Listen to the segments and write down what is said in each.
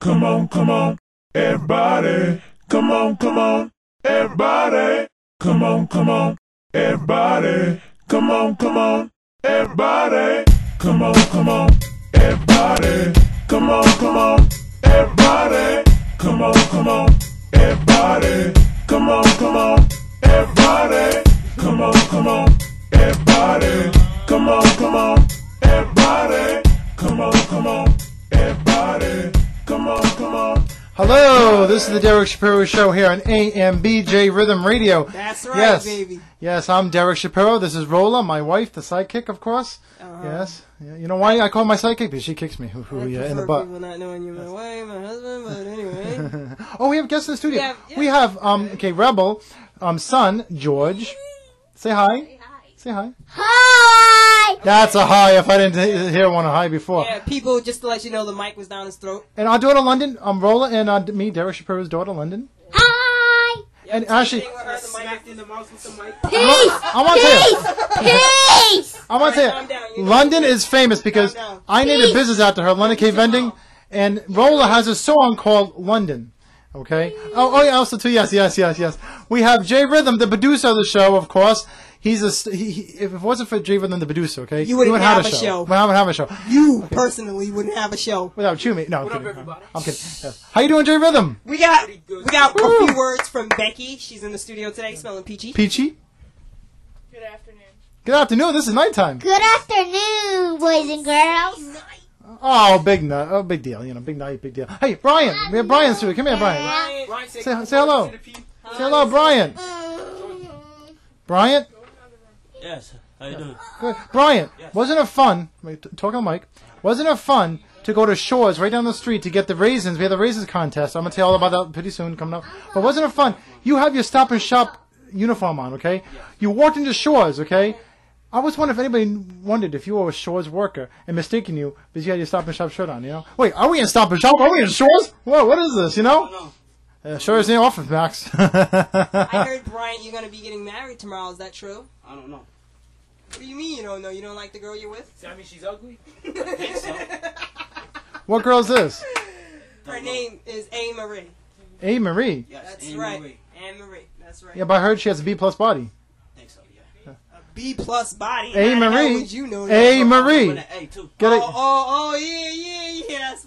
come on, come on, everybody, come on, come on, everybody, come on, come on, everybody, come on, come on, everybody, come on, come on, everybody, come on, come on, everybody, come on, come on, everybody, come on, come on, everybody, come on, come on, everybody, come on, come on, everybody, come on, come on, everybody, come on, come on. Hello, this is the Derek Shapiro Show here on AMBJ Rhythm Radio. That's right, yes, baby. Yes, I'm Derek Shapiro. This is Rolla, my wife, the sidekick, of course. Yes. You know why I call my sidekick? Because she kicks me in the butt. People not knowing you're my wife, my husband, but anyway. Oh, we have guests in the studio. We have Rebel, son, George. Say hi. Say hi. Hi! That's a hi if I didn't hear one hi before. Yeah, people, just to let you know, the mic was down his throat. And our daughter, London, Rolla, and me, Derek Shapiro's daughter, London. Hi! And actually, Peace! I want to tell you. Peace! I want to tell you, London is famous because I named a business after her, London K Vending, and Rolla has a song called London. Okay? Oh yeah, also too, yes. We have Jay Rhythm, the producer of the show, of course. He's if it wasn't for Jay Rhythm, the producer, okay? You wouldn't have a show. We wouldn't have a show. You, personally, wouldn't have a show. Without you, mate. No, I'm kidding. I'm kidding. Yes. How you doing, Jay Rhythm? We got a few words from Becky. She's in the studio today, smelling peachy. Peachy? Good afternoon. Good afternoon. This is nighttime. Good afternoon, boys and girls. Oh, big nut. Oh, big deal. You know, big night, big deal. Hey, Brian. We have Brian's here. Come here, Brian. Say hello. Say hello, Brian. Brian? Yes. How you doing? Good. Brian, wasn't it fun? Talk on the mic. Wasn't it fun to go to Shores right down the street to get the raisins? We had the raisins contest. I'm going to tell you all about that pretty soon coming up. But wasn't it fun? You have your Stop and Shop uniform on, okay? You walked into Shores, okay? I was wondering if anybody wondered if you were a Shores worker and mistaken you because you had your Stop and Shop shirt on, you know? Wait, are we in Stop and Shop? Are we in Shores? Whoa, what is this, you know? Sure is the office, Max. I heard, Brian, you're going to be getting married tomorrow. Is that true? I don't know. What do you mean you don't know? You don't like the girl you're with? I mean, she's ugly? I think so. What girl is this? Her name is A. Marie. A. Marie? Yes, That's right. Anne Marie. That's right. Yeah, but I heard she has a B+ body. I think so, yeah. A B+ body. A. Marie. How would you know that? A. Marie. With an A, too. Get it? Oh, yeah, that's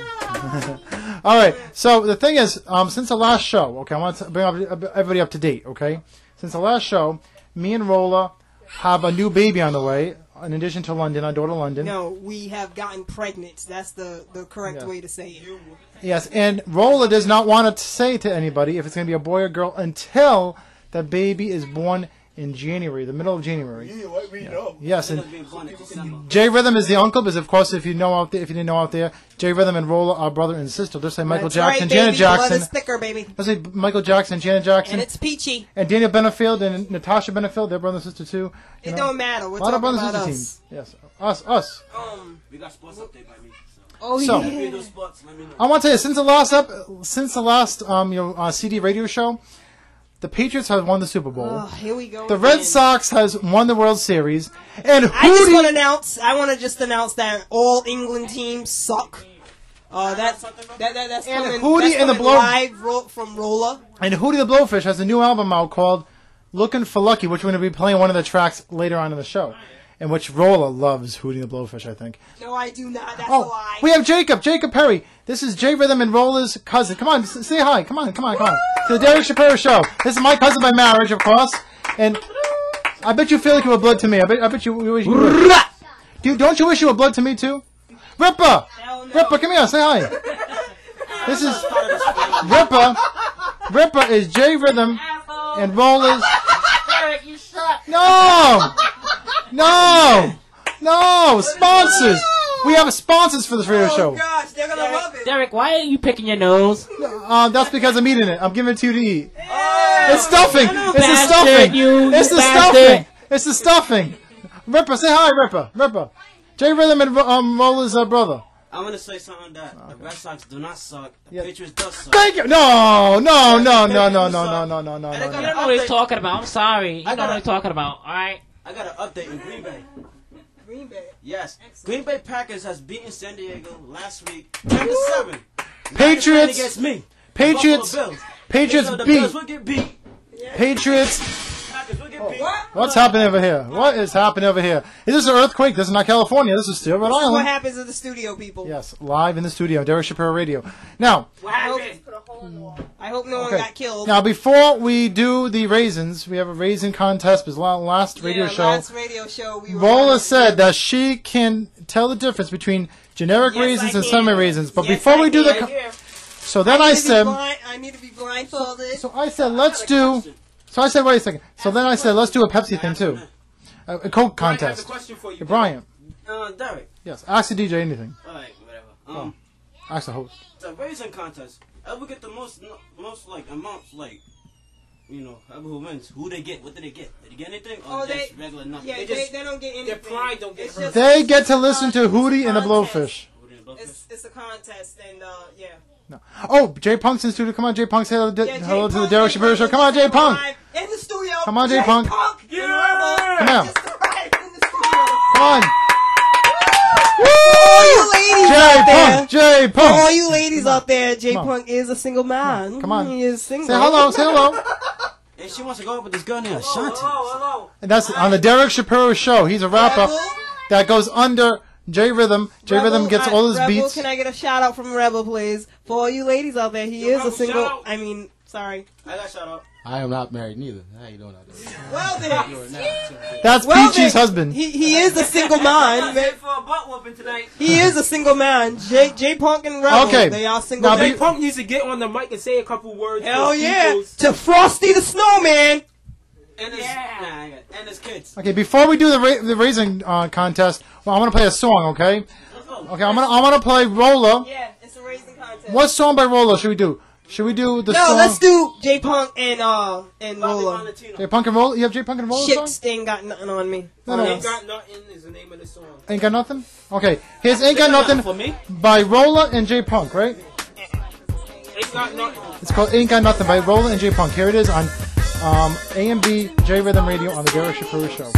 funny. All right. So the thing is, since the last show, okay, I want to bring everybody up to date, okay? Since the last show, me and Rolla have a new baby on the way, in addition to London, our daughter London. No, we have gotten pregnant. That's the correct way to say it. Yes, and Rolla does not want to say to anybody if it's going to be a boy or girl until the baby is born in January, the middle of January. Yeah, let me know. Yes, and Jay Rhythm is the uncle, because of course, if you didn't know out there, Jay Rhythm and Rolla are brother and sister. Just like Michael Jackson, Janet Jackson. Blood is thicker, baby. Let's say Michael Jackson, Janet Jackson. And it's peachy. And Daniel Benefield and Natasha Benefield, they're brother and sister too. It don't matter. We're a lot of talking brothers about and us. sister teams. Yes, us. We got sports update by me. Oh, So- yeah. If you do sports, let me know. I want to tell you, since the last CD radio show, the Patriots have won the Super Bowl. Oh, here we go. The Red again. Sox has won the World Series, and I want to just announce that all England teams suck. That's And coming, Hootie that's and the coming Blow- live from Rolla. And Hootie the Blowfish has a new album out called "Looking for Lucky," which we're going to be playing one of the tracks later on in the show, in which Rolla loves Hootie the Blowfish, I think. No, I do not. That's a lie. We have Jacob Perry. This is Jay Rhythm and Rolla's cousin. Come on, say hi. Come on. To the Derek Shapiro Show. This is my cousin by marriage, of course. And I bet you feel like you were blood to me. I bet you wish you would. Don't you wish you were blood to me, too? Ripper! Hell no. Ripper, come here. Say hi. This is Ripper. Ripper is Jay Rhythm and Rolla's... Derek, you suck. No! Sponsors! We have sponsors for this radio Oh, show. gosh, they're going to love it. Derek, why are you picking your nose? That's because I'm eating it. I'm giving it to you to eat. Oh, It's stuffing! It's the bastard, stuffing! you It's the bastard. stuffing! It's the stuffing! Ripper, say hi, Ripper. Jay Rhythm and Rolla's brother. I'm going to say something that the Red Sox do not suck. The Yeah. Patriots does suck. Thank you! No! You know You don't know what he's talking about. I'm sorry. You don't know what he's talking about. All right. I got an update in Green Bay. Green Bay. Yes. Green Bay Packers has beaten San Diego last week 10-7. Patriots. against me. Patriots. Buffalo Bills. Patriots So the beat. Bills will get beat. Patriots. Packers will get beat. What's happening over here? What is happening over here? Is this an earthquake? This is not California. This is still Rhode What Island. happens in the studio, people? Yes, live in the studio, Derek Shapiro Radio. Now, I hope no one okay. got killed. Now before we do the raisins, we have a raisin contest. Because last radio show, Last radio show, we were Rolla said that she can tell the difference between generic Yes, raisins I and can. summer raisins. But Yes, before I we do can. the, so then I said, I need to be blindfolded. so I said let's do. So I said, wait a second. So then I said let's do a Pepsi thing too, a Coke I have a contest. question for you. Hey, Brian, Derek. yes, ask the DJ anything. Alright, whatever. Ask the host. The raisin contest. Ever get the most like amounts, like, you know, who wins? Who they get? What did they get? Did they get anything? Or Oh, just regular nothing? Yeah, they don't get anything. Their pride don't get It's hurt. just- They get to listen to it's a Hootie and the contest. Blowfish. Who didn't both this? It's a contest, and yeah. No. Oh, Jay Punk's in the studio. Come on, Jay Punk. Say hello, Yeah, hello Jay to the Punk, Derek Jay Shapiro Punk Show. is Come on, Jay Punk. live in the studio. Come on, Jay Punk. Yeah. Come on. Just arrived in the studio. Come on. For all you ladies Jay out there. Punk. Jay For all Punk. you ladies out there, Jay Come on. Punk is a single man. Come on. He is single. Say hello. Say hello. And she wants to go up with this girl named Ashanti. And that's on the Derek Shapiro Show. He's a rapper that goes under J Rhythm. J Rhythm gets all his Rebel, beats. Can I get a shout out from Rebel, please? For all you ladies out there, he is a Rebel, single. shout out. I mean, sorry. I got shout out. I am not married neither. How you doing out there? Well then, That's well Peachy's then, husband. He is a single man. For a butt whooping tonight. He is a single man. J Punk and Rebel. Okay. They are single. Now, men. Jay Punk needs to get on the mic and say a couple words. Hell for yeah! people's- To Frosty the Snowman. And his, and his kids. Okay, before we do the raisin contest, well, I'm gonna play a song. Okay. Okay, I'm gonna play Rolla. Yeah, it's a raisin contest. What song by Rolla should we do? Should we do the No, song? let's do J Punk and Rolla. J Punk and Rolla. You have J Punk and Rolla song? Chicks ain't got nothing on me. No, no. Ain't Got Nothing is the name of the song. Ain't got nothing. Okay, here's Ain't Got Nothing For me? by Rolla and J Punk, right? Ain't Got Nothing. It's called Ain't Got Nothing by Rolla and J Punk. Here it is on A&B J Rhythm Radio on the Derek Shapiro Show.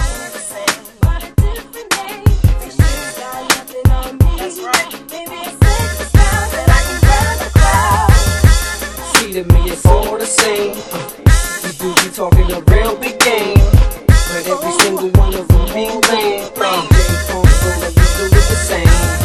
See to me it's all the same. You do be talking a real big game, but every single one of them be lame. Jay Punk, Rolla, we do it the same.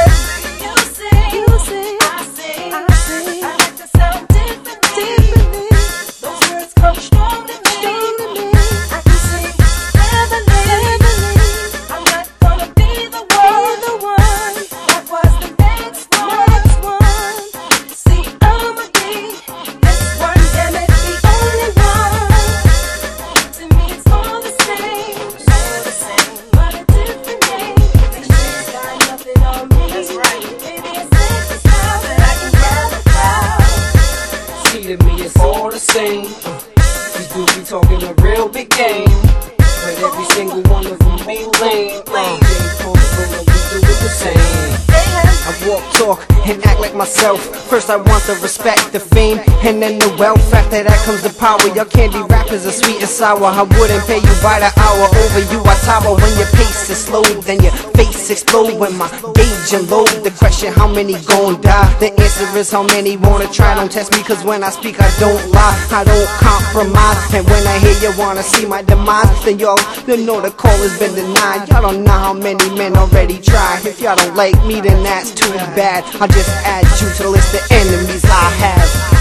See to me it's all the same. These dudes be talking a real big game, but every single one of them be lame. Jay Punk, Rolla, we do it the same. I walk, talk, and act like myself. First I want the respect, the fame, and then the wealth. After that comes the power. Your candy rappers are sweet and sour. I wouldn't pay you by the hour. Over you I tower. When your pace is slow, then your face explode. When my gauge and load, the question how many gon' die? The answer is how many wanna try. Don't test me, cause when I speak I don't lie, I don't compromise. And when I hear you wanna see my demise, then y'all know the call has been denied. Y'all don't know how many men already tried. If y'all don't like me, then that's too bad. I'll just add you to the list of enemies I have.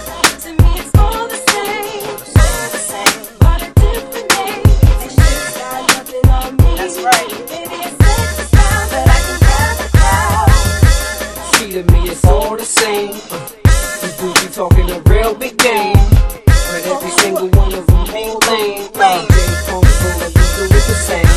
See to me it's all the same. These dudes be talking a real big game, but every single one of them be lame. Jay Punk, Rolla, we do it the same.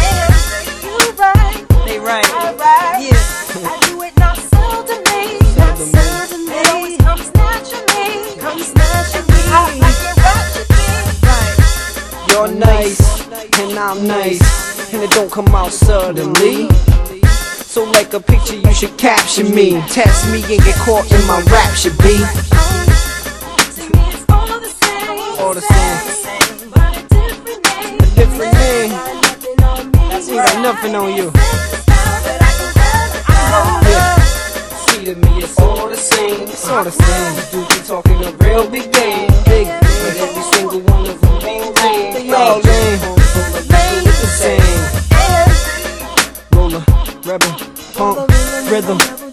They right. Yeah. I do it not seldomly, not seldomly. It always comes naturally, comes naturally. Like it Ratchet. You're nice, and I'm nice, and it don't come out suddenly. So like a picture you should caption me, test me and get caught in my rap should be. To me it's all the same, All the same. but a different name. A different name. Nothing on me. Ain't got nothing on you. But I can grab it. Yeah. See to me, it's all the same. It's all the same. These dudes be talking a real big game. Big, but every single one of them ain't lame. They all lame. Lame is the same. Roller, rebel, punk, rhythm.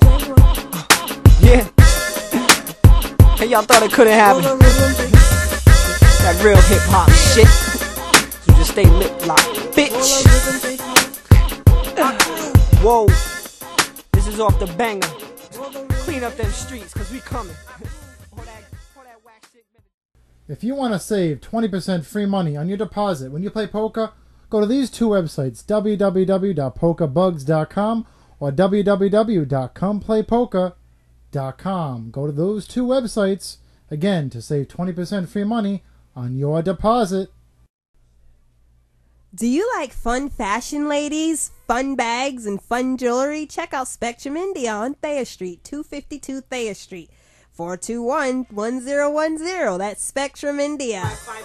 Yeah. Hey, y'all thought it couldn't happen. That real hip hop shit. So just stay lip locked, bitch. Whoa. This is off the banger. Clean up them streets, cause we coming. All that whack shit. If you want to save 20% free money on your deposit when you play poker, go to these two websites, www.pokerbugs.com or www.comeplaypoker.com. Go to those two websites, again, to save 20% free money on your deposit. Do you like fun fashion, ladies, fun bags, and fun jewelry? Check out Spectrum India on Thayer Street, 252 Thayer Street, 421-1010. That's Spectrum India.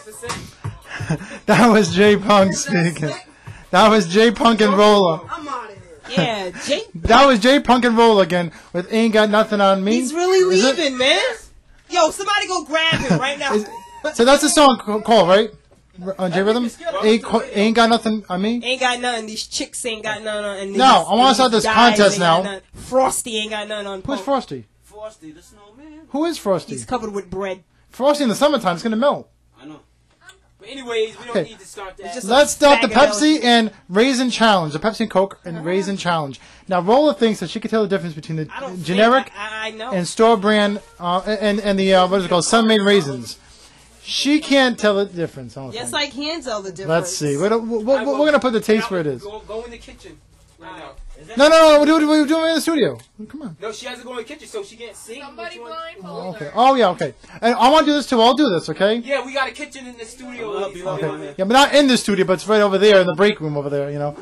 5%. That was J Punk speaking. That was J Punk and Roller. I'm out of here. Yeah, J. That was J Punk and Roller again with Ain't Got Nothing on Me. He's really leaving, man. Yo, somebody go grab him right now. So that's the song called, right? On J Rhythm? Ain't Got Nothing on Me? Ain't got nothing. These chicks ain't got nothing on. And No, I want to start this contest now. Frosty ain't got nothing on. Who's Frosty? Frosty the Snowman. Who is Frosty? He's covered with bread. Frosty in the summertime is going to melt. I know. But anyways, we don't need to start that. Let's start the Pepsi and Raisin Challenge. The Pepsi and Coke and Raisin Challenge. Now, Roller thinks that she can tell the difference between the generic I know. and store brand and the, what is it called, Sun-Made raisins. She can't tell the difference. I don't Yes, think. I can tell the difference. Let's see. We're going to put the taste where it is. Go in the kitchen right now. No, we're doing it in the studio. Come on. No, she has to go in the kitchen so she can't see. Somebody blindfold Okay. Oh, yeah, okay. And I want to do this too. I'll do this, okay? Yeah, we got a kitchen in the studio. Okay. Yeah, but not in the studio, but it's right over there in the break room over there, you know.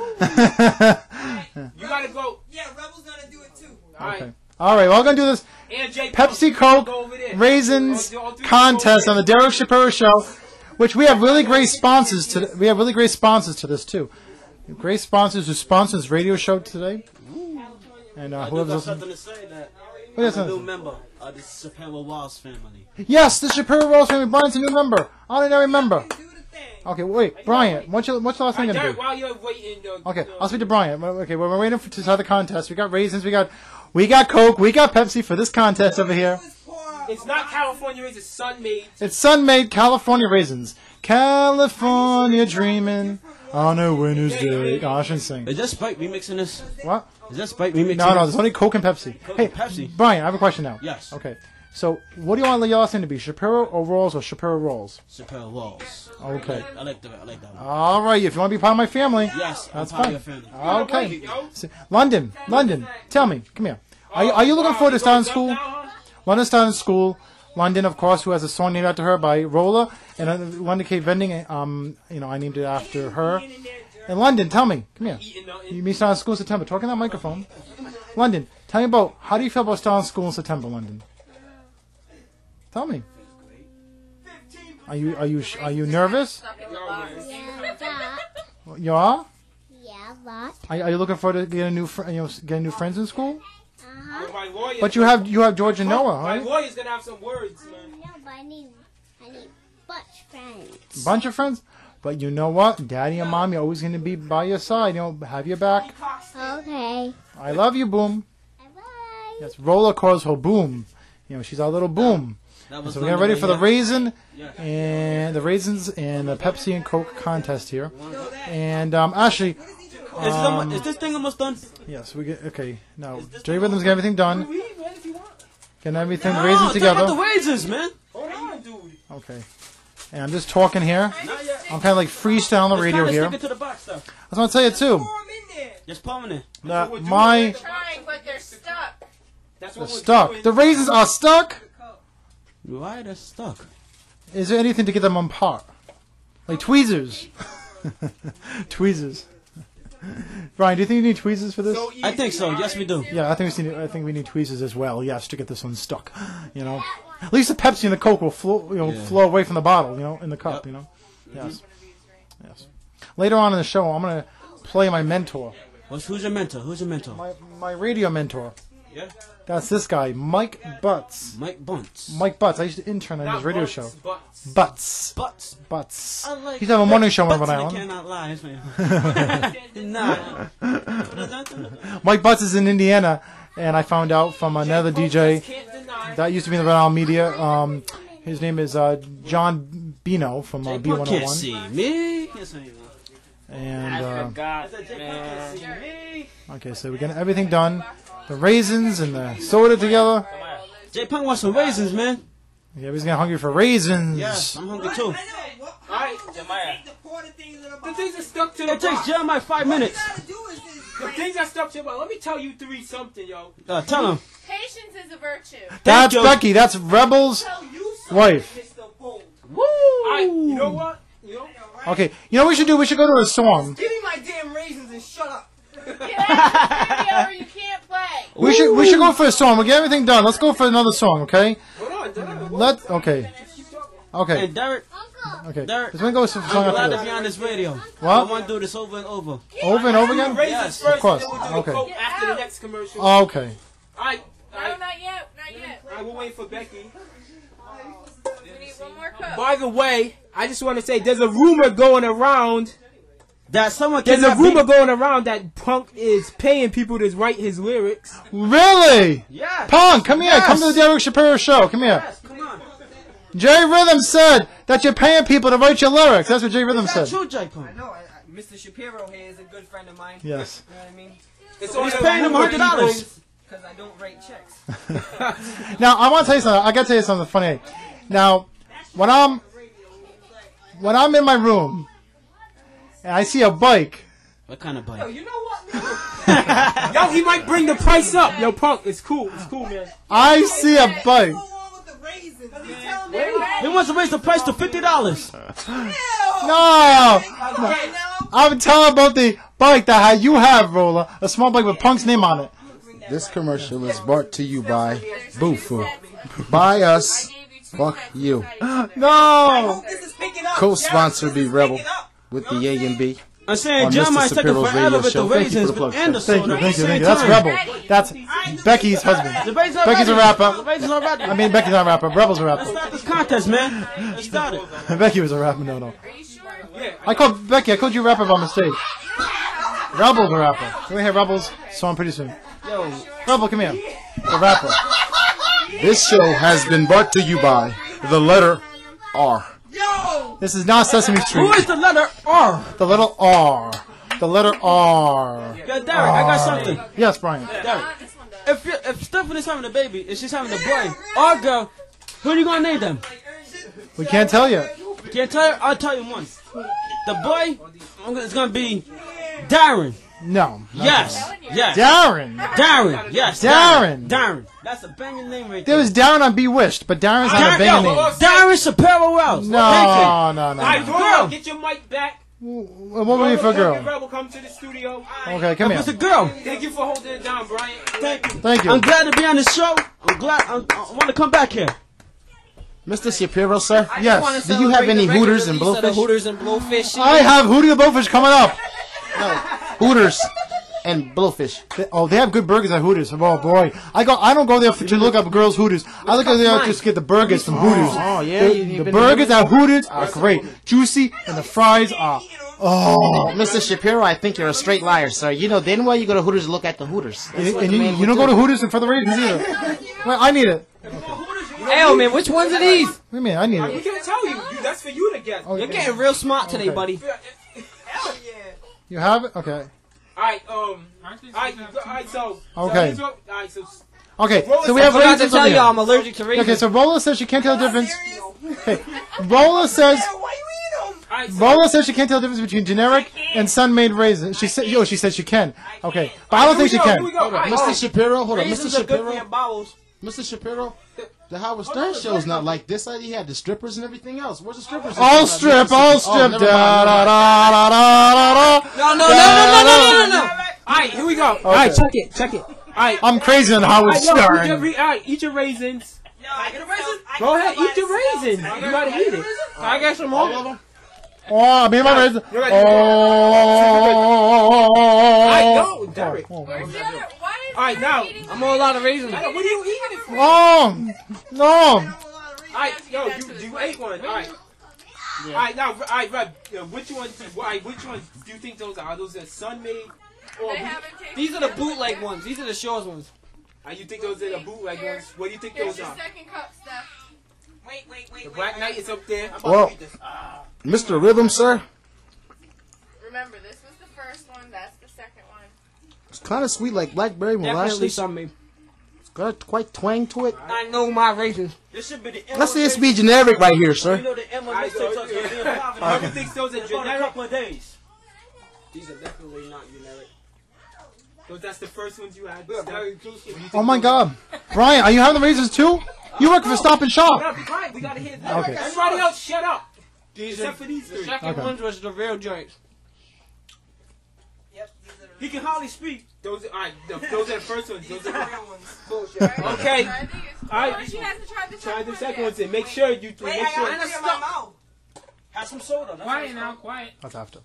You gotta go. Yeah, Rebel's gonna do it too. Okay. All right, well, we're going to do this And J. Pepsi Coke Raisins contest on the Derek Shapiro Show, which we have really great sponsors to. We have really great sponsors to this too. Great sponsors who sponsors this radio show today. And I do whoever's got listening. something to say that What is I'm a that? new member of the Shapiro Walls family. Yes, the Shapiro Rolls family. Brian's a new member. Honorary member. Okay, wait, Brian. What's your last thing gonna Derek, do? while you're waiting, Okay, I'll speak to Brian. Okay, we're waiting to start the contest. We got raisins. We got Coke. We got Pepsi for this contest over here. it's not California raisins, it's Sun-Made. It's Sun-Made California raisins. California dreaming on a winter's day. Oh, I shouldn't sing. Is that Spike remixing this? What? Is that Spike remixing No, this? there's only Coke and Pepsi. Coke and Pepsi. Brian, I have a question now. Yes. Okay. So, what do you want your last name to be? Shapiro or Rolls or Shapiro Rolls? Shapiro Walls. Okay. I like that one. All right. If you want to be part of my family, Yes, that's I'm part fine. of your family. Okay. So, London, tell me. Come here. Are you looking forward to starting school? London starting school. London, of course, who has a song named after her by Roller, and London Kate Vending. I named it after her. And London, tell me. Come here. You mean starting school in September? Talk in that microphone. London, tell me about how do you feel about starting school in September, London? Tell me. Are you nervous? You are? Yeah, a lot. Are you looking forward to getting new friends in school? My lawyer, But you have George and Noah, my right? lawyer's gonna have some words, man. No, but I need bunch friends. Bunch of friends. But you know what? Daddy and Mommy are always going to be by your side. Have your back. Okay. I love you, Boom. Bye-bye. Yes, Roller calls her Boom. She's our little Boom. That was So we're getting ready for the raisin. raisins and the Pepsi and Coke contest here. And actually, Is this thing almost done? yes, we get okay. Now J Rhythm's got everything done. Getting everything No, raisins take out together. the raisins, man. Hold on, dude. Okay. And I'm just talking here. I'm kind of like freestyle on the radio here. Stick it to the box, though. I was going to tell you too. Just pour them in That what we're my Trying, but they're stuck. That's they're what we're stuck. doing. The raisins are stuck. Why they're stuck? Is there anything to get them apart? Like tweezers. Tweezers. Brian, do you think you need tweezers for this? I think so. Yes, we do. Yeah, I think we need tweezers as well. Yes, to get this one stuck. At least the Pepsi and the Coke will flow away from the bottle. In the cup. Yes. Yes. Later on in the show, I'm gonna play my mentor. Who's your mentor? Who's your mentor? My radio mentor. Yeah. That's this guy, Mike Butts. Mike Bunts. Mike Butts. I used to intern on his radio show. Butts. Butts. I like He's having a morning show on Butts Rhode and Island. cannot lie. Nah. Mike Butts is in Indiana, and I found out from another DJ that used to be in the Rhode Island media. His name is John Bino from B101. Can't see me. Can't see me. And God, man. okay, so we're getting everything done. The raisins and the soda together. J Punk wants some raisins, man. Yeah, he's getting hungry for raisins. Yes, I'm hungry too. Alright, the things that stuck to the It takes Jeremiah 5 minutes. The things that stuck to the let me tell you three something, yo. Tell him. Patience is a virtue. That's Becky. That's Rebel's wife. Woo! Alright, you know what? You know? Okay, you know what we should do? We should go to a song. Give me my damn raisins and shut up. Get out of the studio or you can't play. We should go for a song. We'll get everything done. Let's go for another song, okay? Okay. Hey, Derek. Okay. Derek, Let's go with some song I'm glad after to be this. on this radio. What? I want to do this over and over. Over and over again? Raisins Of first, course. and then we'll do the Okay. Coke after the next commercial. Okay. Alright. No, not yet. Not yet. Alright, we'll wait for Becky. We need one more Coke. By the way, I just want to say there's a rumor going around that someone there's a rumor going around that Punk is paying people to write his lyrics. Really? Yes. Punk, come here. Yes. Come to the Derek Shapiro show. Come here. Yes, come on. Jay Rhythm said that you're paying people to write your lyrics. That's what Jay Rhythm said. True, J Punk. I know. Mr. Shapiro here is a good friend of mine. Yes. You know what I mean? It's He's paying him $100. Because I don't write checks. Now, I want to tell you something. I got to tell you something funny. Now, when I'm in my room and I see a bike. What kind of bike? Yo, you know what? Yo, he might bring the price up. Yo, Punk, it's cool. It's cool, man. I see a bike. He wants to raise the price to $50. No. I'm telling about the bike that you have, Roller. A small bike with Punk's name on it. This commercial is brought to you by Boofu. Buy us, fuck you. No. Co-sponsor be Rebel with the A and B. I'm saying on Jeremiah's Mr. taking Shapiro's forever radio with the show. Thank you for raisins the plug. and the Thank soda. you, thank you, at thank the you. same That's time. Rebel. That's Becky's husband. The raisins are Becky's a ready. rapper. The raisins are ready. I mean, Becky's not a rapper. Rebel's a Let's rapper. start this contest, man. Let's start it. Becky was a rapper. No. I called Becky. I called you a rapper by mistake. Rebel's a rapper. We're gonna hear Rebel's song pretty soon. Yo, Rebel, come here. The rapper. This show has been brought to you by the letter R. This is not Sesame Street. who is the letter R? The little R. The letter R. Yo, Derek, I got something. Yes, Brian. Derek, if Stephanie's having a baby, if she's having a boy or girl, who are you gonna name them? We can't tell you. Can't tell you? I'll tell you one. The boy is gonna be Darren. No. not Yes. Yes. Darren. Darren. Yes. Darren. Darren. That's a banging name right There there. was Darren on Bewitched, but Darren's not a banging name. Darren Shapiro Wells. No. Alright, girl, get your mic back. What would be for a girl? Rebel, come to the studio. Okay, come here. It's a girl. Thank you for holding it down, Brian. Thank you. Thank you. I'm glad to be on the show. I'm glad. I want to come back here. Mr. Shapiro, sir? Yes. Do you have any Hooters and Blowfish? Hooters and Blowfish. I have Hootie the Blowfish coming up. Hooters and Blowfish. They have good burgers at Hooters. Oh boy, I don't go there to look up girls' Hooters. I look there just to get the burgers from Hooters. Oh, yeah. The burgers at Hooters are great, juicy, and the fries are. Oh, Mr. Shapiro, I think you're a straight liar, sir. You know, then why you go to Hooters to look at the Hooters? That's what and the you, man you would don't do. go to Hooters for the raisins either. Well, I need it. Hell, man, which ones are these? What do you mean? I need We it. can't tell you. That's for you to guess. Okay. You're getting real smart today, buddy. Hell yeah. You have it? Okay. Alright, so. Okay. Alright, so. Okay, so we have I forgot to raisins tell over you, here. I'm allergic to raisins. Okay, so Rolla says she can't tell the difference. Okay, Rolla says she can't tell the difference between generic and sun-made raisins. She said, she said she can. Okay, but I don't think she can. Hold on, Mr. Shapiro, hold on, Raisins Mr. are good for your Shapiro. bowels. Mr. Shapiro, the Howard Stern show's not like this. He had the strippers and everything else. Where's the strippers? All strip. Da, da, da, da, da, da. No. Alright, here we go. Alright, check it. Alright. I'm crazy on Howard Stern. Alright, eat your raisins. Go ahead, eat your raisins. You gotta eat it. I got some more. Oh, I made my raisins. I Oh. know, Derek. Where's the other? Why is Alright, now. I'm on a lot of raisins. What are you eating it for? No. Alright, yo, you ate one. Alright. Alright, now, alright, Reb, which ones do you think those are? Are those Sun-made? Or These are the bootleg ones. These are the Shaw's ones. you think those are the bootleg ones? What do you think those are? Second cup, Steph. Wait. The Black Knight is up there. Well, Mr. Rhythm, sir, Remember, this was the first one. That's the second one. it's kind of sweet like blackberry Definitely molasses. Sun-made. It's got quite twang to it. I know my raisins. This should be the Let's see, it's be generic right here, You sir. know the Emma Alright, mixtape so, touch on being five. Whoever thinks those are It's on a generic, couple of days. these are definitely not generic. That's the first ones you had. Oh my God, Brian, are you having the raisins too? You work for Stop and Shop. No, be quiet. We gotta hear this. Okay. Everybody else, shut up. These Except are, for these the three. second Okay. ones was the real joints. He can hardly speak. Those are the first ones. Those are the Real ones. bullshit. Okay. I think it's Alright. She hasn't tried the Try the second second one ones in. Make sure you Wait, make I sure. got three in my mouth. Have some soda. That's Quiet what now, it's quiet. That's after.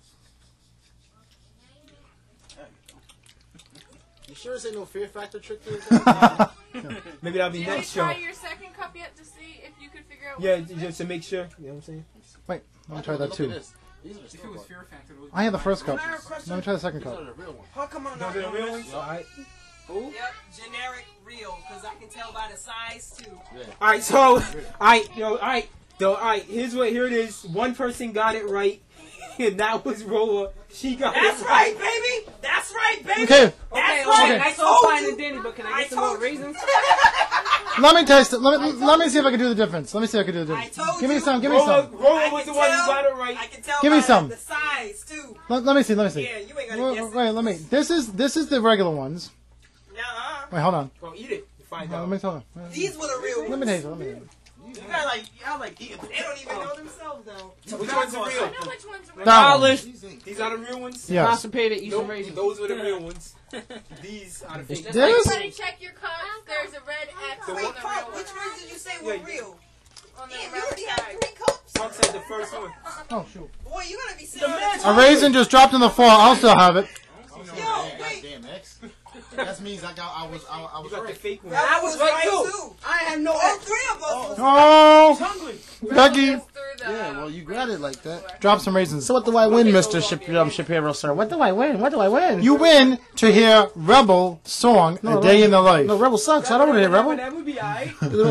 You sure this ain't no Fear Factor trick here? Maybe that'll be Did you next show. try your second cup yet to see if you could figure out Yeah, what just to make sure. You know what I'm saying? Wait, let me try that too. If it was Fear Factor, it would I had the first cup. Let me try the second cup. How come I'm Those not are the real doing ones? this? Alright. Yep, generic real, because I can tell by the size too. Alright, so, alright, here it is. One person got it right, and that was Rolla. She got That's it right, baby. That's right, baby. Okay. That's Okay, right. that's I all told fine you. and dandy, but can I I get some more told you. raisins? Let me taste it. Let me see if I can do the difference. Let me see if I can do the I difference. told Give me you. some. Give me Rolla some. was the one who got it right. I can tell Give me by some. the size too. Let me see. Let me see. Yeah, you ain't gonna guess Wait, let me. This is the regular ones. Nuh-uh. Wait, hold on. Go eat it. Find Let out. me tell These were the real ones. Let me taste it. Let me taste it. You got like eating. They don't even know themselves though. Which ones are real? I know which ones are That one. These are the real ones? Yes. Constipated, eat some raisins. Those were the real ones. These are the fake ones. This? Everybody check your cups. There's a red X on the Wait, real Pop, one. which ones did you say were Yeah. real? On the Damn, you left already had side. 3 cups? Pop said the first one. Oh shoot. Boy, you're gonna be sitting on the A raisin just dropped on the floor. I'll still have it. Yo, wait. Damn, X. That means I was You got the fake one. I was right too. I have no All 3 of us was Oh, Becky, Yeah, well, you got it like that. drop some raisins. So what do I win, Mr. Shapiro, sir? What do I win? What do I win? You win to hear Rebel song "A Day in the Life." No, Rebel sucks. I don't want to hear Rebel. That would be alright.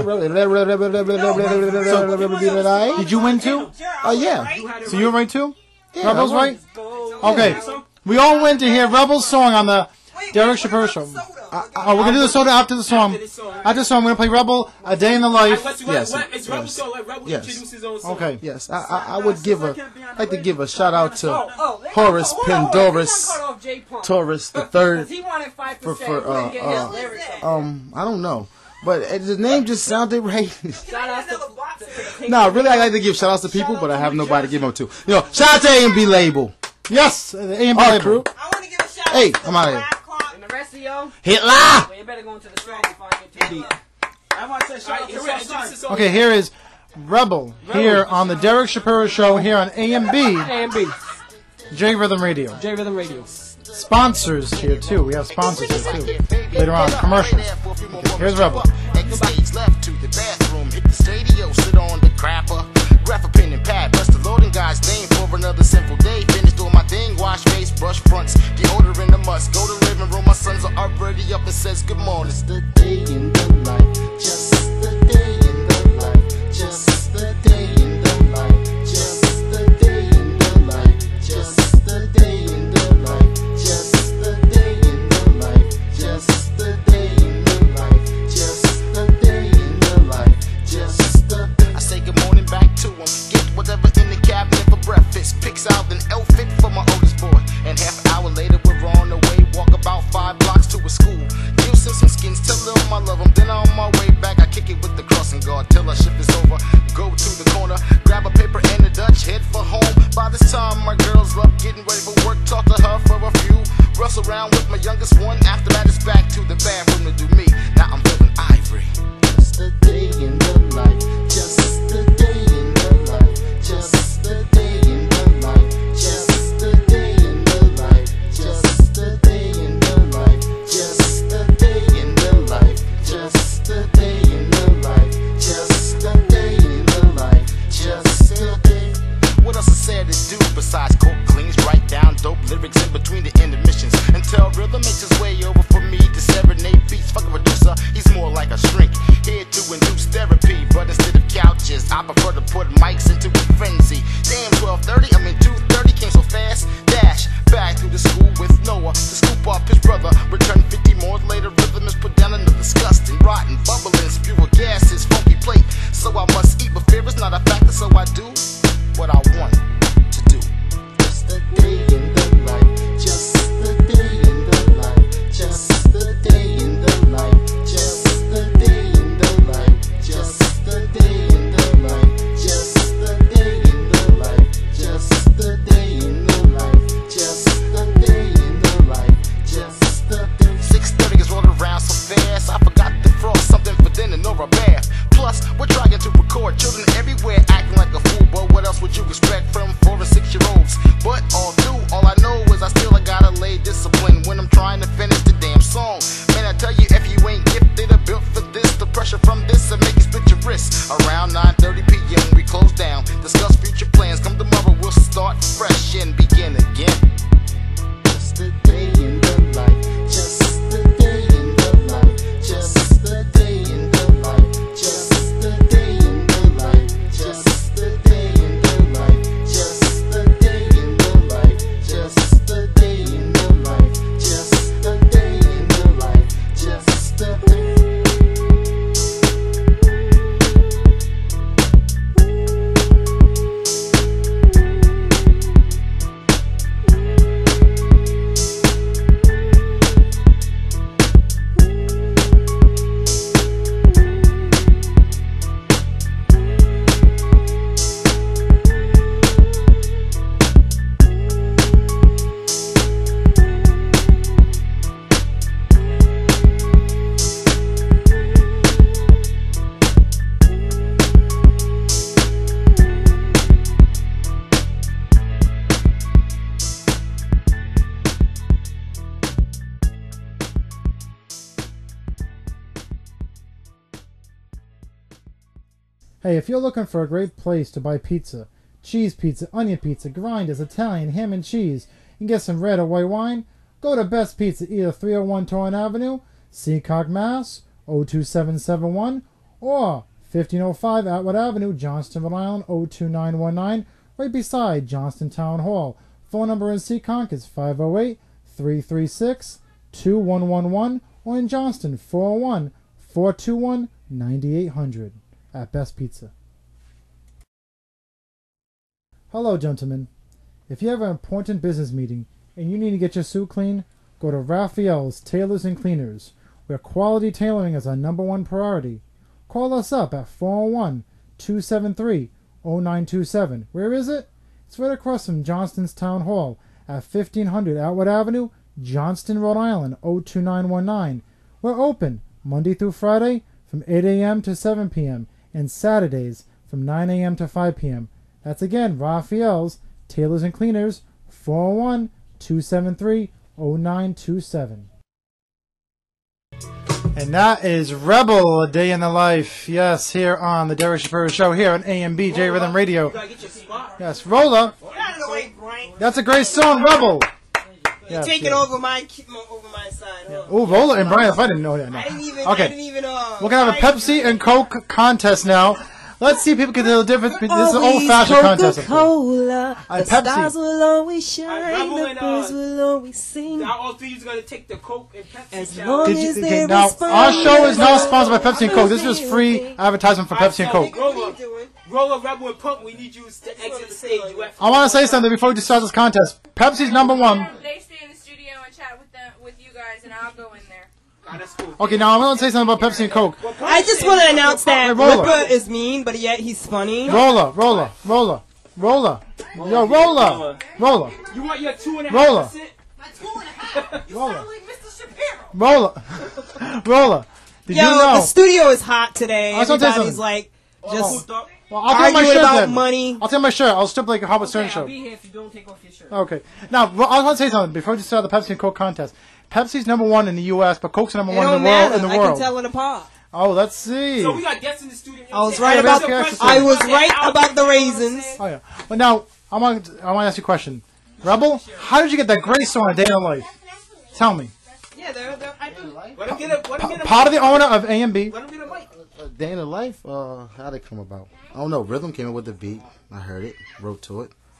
Did you win too? Oh, yeah. So you were right too? Yeah, Rebel's I won. right? Okay. We all went to hear Rebel's song on the Derek Shapiro show. We're going to do the soda after the song. After the song, we're going to play Rebel, A Day in the Life. Yes. It's Rebel song. Let Rebel Yes. introduce his own song. Okay. Yes, I would like to give a shout out to Horace Pendoris Taurus the Third He wanted 5%. for I I don't know, but the name just sounded right. Shout out to No, really, I like to give shout outs to people, but I have nobody to give them to. You know, shout out to A&B label. Yes, the A&B Our label. crew. I want to give a shout out Hey, to I'm out of here. and the rest of y'all. Hitler! Well, you better go into the store and find your TV. I want to say shout out to Alright, Southside. Okay, here is Rebel here on the Derek Shapiro show here on A&B A&B. J Rhythm Radio. J Rhythm Radio. Sponsors here too. We have sponsors here too. Later on, commercials. Okay, here's Rebel. Exit stage left to the bathroom. Hit the stadio, sit on the crapper. Graph a pen and pad, press the loading guy's name for another simple day. Finish doing my thing, wash face, brush fronts, deodorant a must. Go to living room, my sons are already up and says good morning. It's the day in the life, just the day in the life, just the day in the life, just the day in the life, just the day in the life, just the day in the life, just the day in the life, just so I do what I want to do. Just a day in the life, just a day in the life, just a day in the life, just a day in the life, just a day in the life, just a day in the life, just a day in the life, just a day in the life, just a day. 6:30 is rolling around so fast, I forgot to frost something for dinner nor a bath. Plus, we're trying to record children everywhere acting like a fool, but what else would you expect from 4 and 6-year-olds? But all I know is I gotta lay discipline when I'm trying to finish the damn song. Man, I tell you, if you ain't gifted or built for this, the pressure from this will make you split your wrists. Around 9:30 p.m. we close down, discuss future plans. Come tomorrow, we'll start fresh and begin again. Just a day in the life, just a day in the life, just a day in the life, just a day in the life, just a day in the life, just a day in the life, just a day in the life, just a day in the life, just a day. Hey, if you're looking for a great place to buy pizza, cheese pizza, onion pizza, grinders, Italian, ham and cheese, and get some red or white wine, go to Best Pizza, either 301 Torrent Avenue, Seacock, Mass. 02771, or 1505 Atwood Avenue, Johnston, Rhode Island, 02919, right beside Johnston Town Hall. Phone number in Seacock is 508-336-2111, or in Johnston, 401-421-9800. At Best Pizza. Hello, gentlemen. If you have an important business meeting and you need to get your suit clean, go to Raphael's Tailors and Cleaners, where quality tailoring is our #1 priority. Call us up at 401-273-0927. Where is it? It's right across from Johnston's Town Hall at 1500 Atwood Avenue, Johnston, Rhode Island, 02919. We're open Monday through Friday from 8 a.m. to 7 p.m. and Saturdays from 9 a.m. to 5 p.m. That's again Raphael's Tailors and Cleaners, 401-273-0927. And that is Rebel, A Day in the Life. Yes, here on the Derek Shapiro Show, here on AMBJ Rhythm Radio. Yes, Rolla. That's a great song, Rebel. You're taking over my side. Huh? Oh, Rolla and Brian, if I didn't know that. No. I didn't even. We're going to have a Pepsi and Coke contest now. Let's see if people can tell the difference. This is an old-fashioned contest. Coca-Cola, the Pepsi. stars will always shine, the birds will always sing. Now all three of you are going to take the Coke and Pepsi. As long as they're now, our show is not sponsored by Pepsi and Coke. This is free advertisement for Pepsi and Coke. Rolla, Rebel, and Punk, we need you to exit the stage. I want to say something before we start this contest. Pepsi's #1. They stay in the studio and chat with you guys, and I'll go in there. Okay, now I want to say something about Pepsi and Coke. I just want to announce that Ripper is mean, but yet he's funny. Rolla. Yo, Rolla. You want your 2.5%? Rolla. My 2.5. You sound like Mr. Shapiro. Rolla. Did you know? The studio is hot today. Everybody's like, just arguing about money. I'll take my shirt. I'll strip like a Howard Stern show. I'll be here if you don't take off your shirt. Okay. Now, I want to say something before we start the Pepsi and Coke contest. Pepsi's #1 in the U.S., but Coke's #1 in the world. I can tell it apart. Oh, let's see. So we got guests in the studio. I was right about the raisins. Oh yeah. Well, now I want to ask you a question. Rebel, how did you get that great song, A Day in the Life? Tell me. Yeah, they're part of the owner of AMB. A Day in the Life? How'd it come about? I don't know. Rhythm came up with the beat. I heard it. Wrote to it.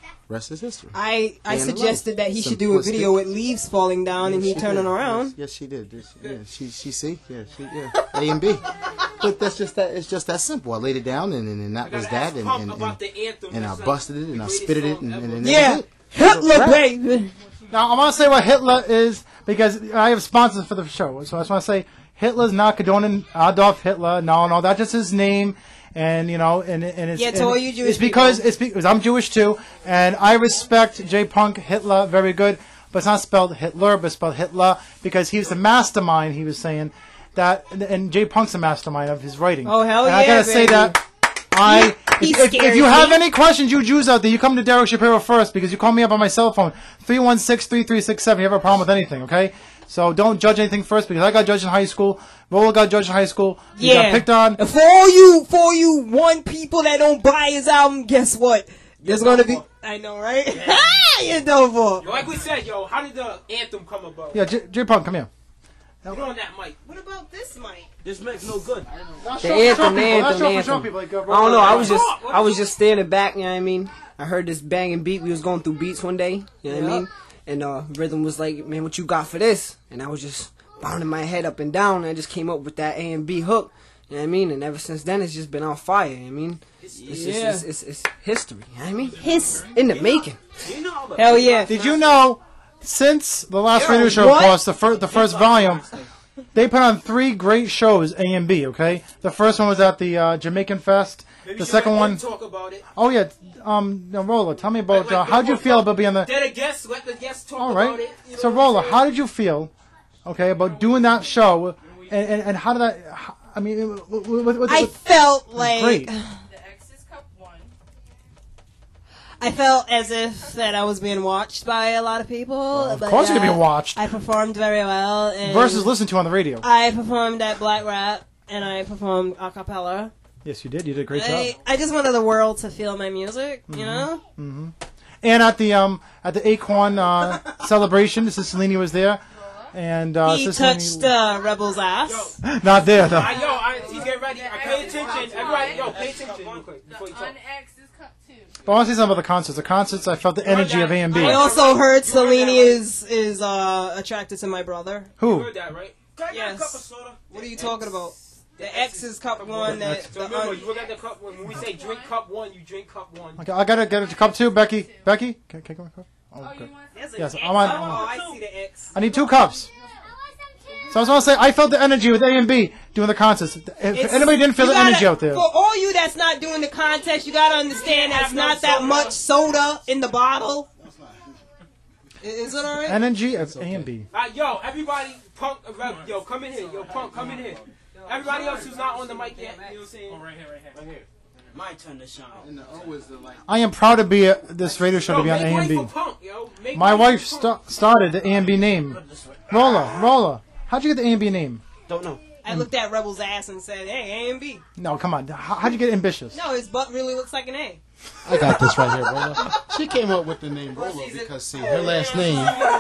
Rest is history. I And suggested that he should do a simplistic. video with leaves falling down and he she turning did. around. Yes, she did. She see. A and B. But that's just that. It's just that simple. I laid it down, and that was that, and I busted it, and I spitted it, and that Yeah, was it. Hitler, baby. Now, I want to say what Hitler is because I have sponsors for the show. So I just want to say Hitler's not condoning Adolf Hitler. No, that's just his name. And, you know, and it's... Yeah, to all you Jewish it's because I'm Jewish, too. And I respect J-Punk Hitler very good. But it's not spelled Hitler, but it's spelled Hitler. Because he was the mastermind, he was saying. That, and J-Punk's the mastermind of his writing. Oh, hell and yeah, I gotta say that... If you have any questions, you Jews out there, you come to Derek Shapiro first because you call me up on my cell phone, 316-3367. You have a problem with anything, okay? So don't judge anything first because I got judged in high school. Rolla got judged in high school. You got picked on. And for all you one people that don't buy his album, guess what? There's gonna be. I know, right? You're done for. Yo, like we said, yo, how did the anthem come about? Yeah, J-Punk, come here. Get on that mic. What about this mic? This mic's no good. The anthem. I don't know. I was just standing back. You know what I mean? I heard this banging beat. We was going through beats one day. You know what I mean? And Rhythm was like, "Man, what you got for this?" And I was just bounding my head up and down. And I just came up with that A and B hook. You know what I mean? And ever since then, it's just been on fire. You know what I mean? It's history. You know what I mean? In the making. Hell yeah. Did you know, since the last radio show, of course, the first volume, they put on 3 great shows, A and B, okay? The first one was at the Jamaican Fest. The second one... Talk about it. Oh, yeah. Rolla, tell me about... how'd you feel about being the... Let the guests talk All right. about it. You know So, Rolla, how did you feel, okay, about doing that show? And how did that... I mean... I felt like... Great. I felt as if that I was being watched by a lot of people. Of course you're going to be watched. I performed very well. And Versus listened to on the radio. I performed at Black Rap, and I performed a cappella. Yes, you did. You did a great job. I just wanted the world to feel my music, you know? Mm-hmm. And at the Acorn celebration, Sister Selene was there. And he touched Rebel's ass. Not there, though. He's getting ready. Pay attention. Everybody, pay attention real quick before you talk. But I want to say something about the concerts. The concerts, I felt the energy of A&B. I also heard Selene is attracted to my brother. Who? You heard that, right? Yes. What are you talking about? The X is cup 1. So remember, you look at the cup. When we say drink cup 1, you drink cup 1. Okay, I gotta get it to cup 2. Becky, can I get my cup? Oh, good. Yes, I'm on. I see the X. I need 2 cups. So I was going to say, I felt the energy with A&B doing the concerts. If anybody didn't feel the energy out there. For all you that's not doing the contest, you gotta understand that's not that much soda in the bottle. Is it alright? Energy of A&B. Yo, everybody, Punk, yo, come in here. Yo, Punk, come in here. Everybody else who's not on the mic yet, you know what I'm saying? Oh, right here. My turn to shine. I am proud to be at this radio show to be on A&B. My wife started the A&B name. Rolla. How'd you get the A&B name? Don't know. I looked at Rebel's ass and said, hey, A and B. No, come on. How'd you get ambitious? No, his butt really looks like an A. I got this right here, Rolla. She came up with the name Rolla because, see, her last name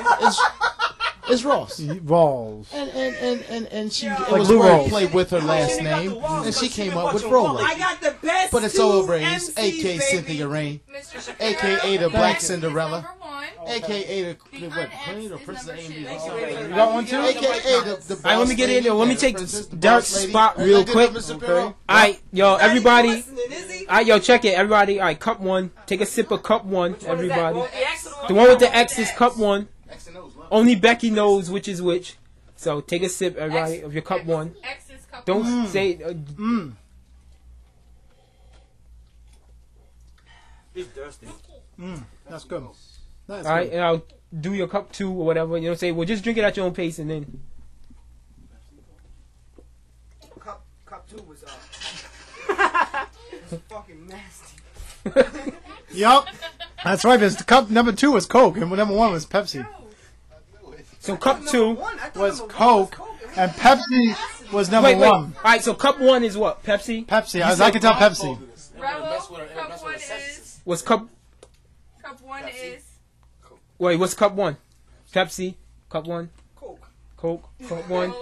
is Ross. Rawls. And she Like it was Lou Rawls. wordplay with her last name, and she came up with Rolla. I got the best. But it's all brains, a.k.a. Cynthia Rain, a.k.a. the Black Cinderella, a.k.a. the what, Queen or Princess of A&B? You got one too? A.k.a. the Alright, let me get in there. Let me take the Derek's spot real quick. Alright, yo, everybody. Alright, yo, check it, everybody. Alright, cup 1. Take a sip of cup 1, everybody. The one with the X is cup 1. Only Becky knows which is which. So take a sip, everybody, of your cup 1. Don't say. He's thirsty. That's good. Alright, and I'll do your cup 2 or whatever. You know what I'm saying? Well, just drink it at your own pace and then. Cup 2 was fucking nasty. Yup. That's right, because cup number 2 was Coke, and number 1 was Pepsi. So cup 2 was Coke, and Pepsi was number 1. Alright, so cup 1 is what? Pepsi? Pepsi, as I can tell, Pepsi. Cup 1 is. What's cup? Cup 1 is. Wait, what's cup 1? Pepsi. Cup 1. Coke. Cup 1.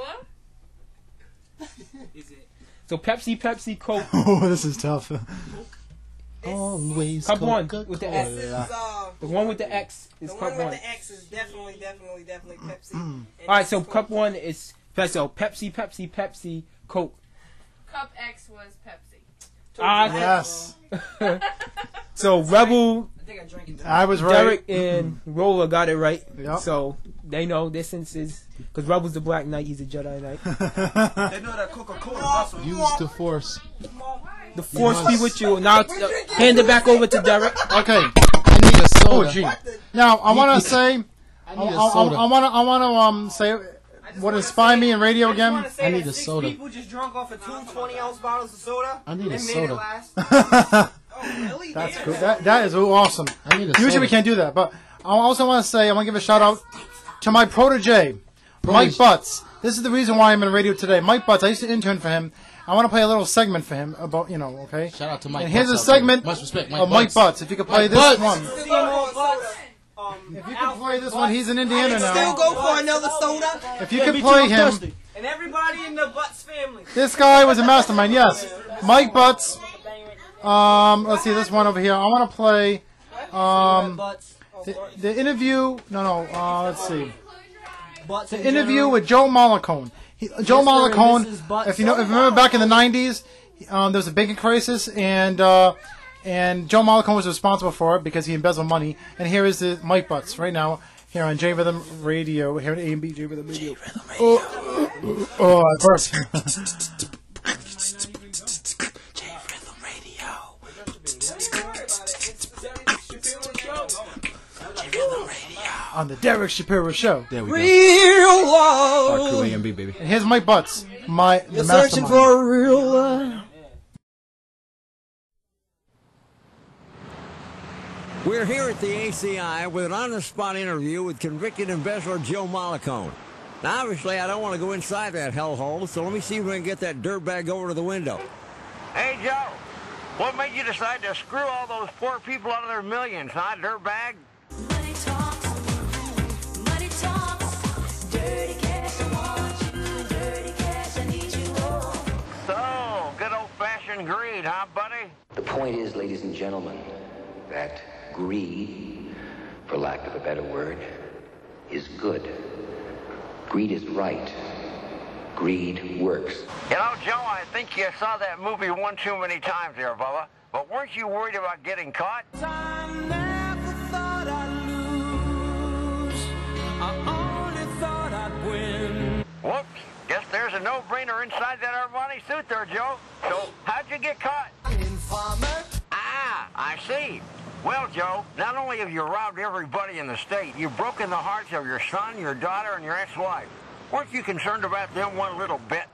So Pepsi, Coke. Oh, this is tough. Always cup 1 with the S. This is The one with the X is The cup one with one. the X is definitely Pepsi. All right, so cup one is Pepsi, Coke. Cup X was Pepsi. Yes. So Rebel, I was right. Derek and Roller got it right. Yep. So they know their senses. Because Rebel's the Black Knight, he's a Jedi Knight. They know that Coca-Cola. Use the force. The force be with you. Now hand it back over to Derek. Okay. I need a soda. Oh, gee. Now I want to say, I need a soda. I want to say what inspired me in radio again. I need a soda. People just drunk off of 2 20-ounce bottles of soda. I need a and made soda. it last. Really? That's cool. That is awesome. I need a Usually soda. we can't do that, but I also want to say I want to give a shout out to my protege, Mike Butts. This is the reason why I'm in radio today. Mike Butts. I used to intern for him. I want to play a little segment for him about, okay? Shout out to Mike And here's a Butts out segment there. Much respect, of Mike Butts. If you could play Mike this Butts. one. If you could play this one, he's in Indiana now. Still go for another soda. If you could play him. And everybody in the Butts family. This guy was a mastermind, yes. Mike Butts. Let's see this one over here. I want to play the interview. Let's see. The interview with Joe Mollicone. Joe Mollicone. If you remember back in the '90s, there was a banking crisis, and Joe Mollicone was responsible for it because he embezzled money. And here is the Mike Butts right now here on J Rhythm Radio. Here at A&B J Rhythm Radio. Oh, at first. On the Derek Shapiro Show. There we go. Real love. Our crew A&B, baby. And here's Mike Butts, the You're searching mastermind. for a real love. We're here at the ACI with an on-the-spot interview with convicted embezzler Joe Mollicone. Now, obviously, I don't want to go inside that hellhole, so let me see if we can get that dirtbag over to the window. Hey, Joe, what made you decide to screw all those poor people out of their millions, huh, dirtbag? Money talks, dirty cash, I want you, dirty cash, I need you, oh. So, good old-fashioned greed, huh, buddy? The point is, ladies and gentlemen, that greed, for lack of a better word, is good. Greed is right. Greed works. You know, Joe, I think you saw that movie one too many times there, Bubba. But weren't you worried about getting caught? I never thought I'd lose. I only thought I'd win. Whoops. Guess there's a no-brainer inside that Armani suit there, Joe. So, how'd you get caught? Informer. Ah, I see. Well, Joe, not only have you robbed everybody in the state, you've broken the hearts of your son, your daughter, and your ex-wife. Weren't you concerned about them one little bit?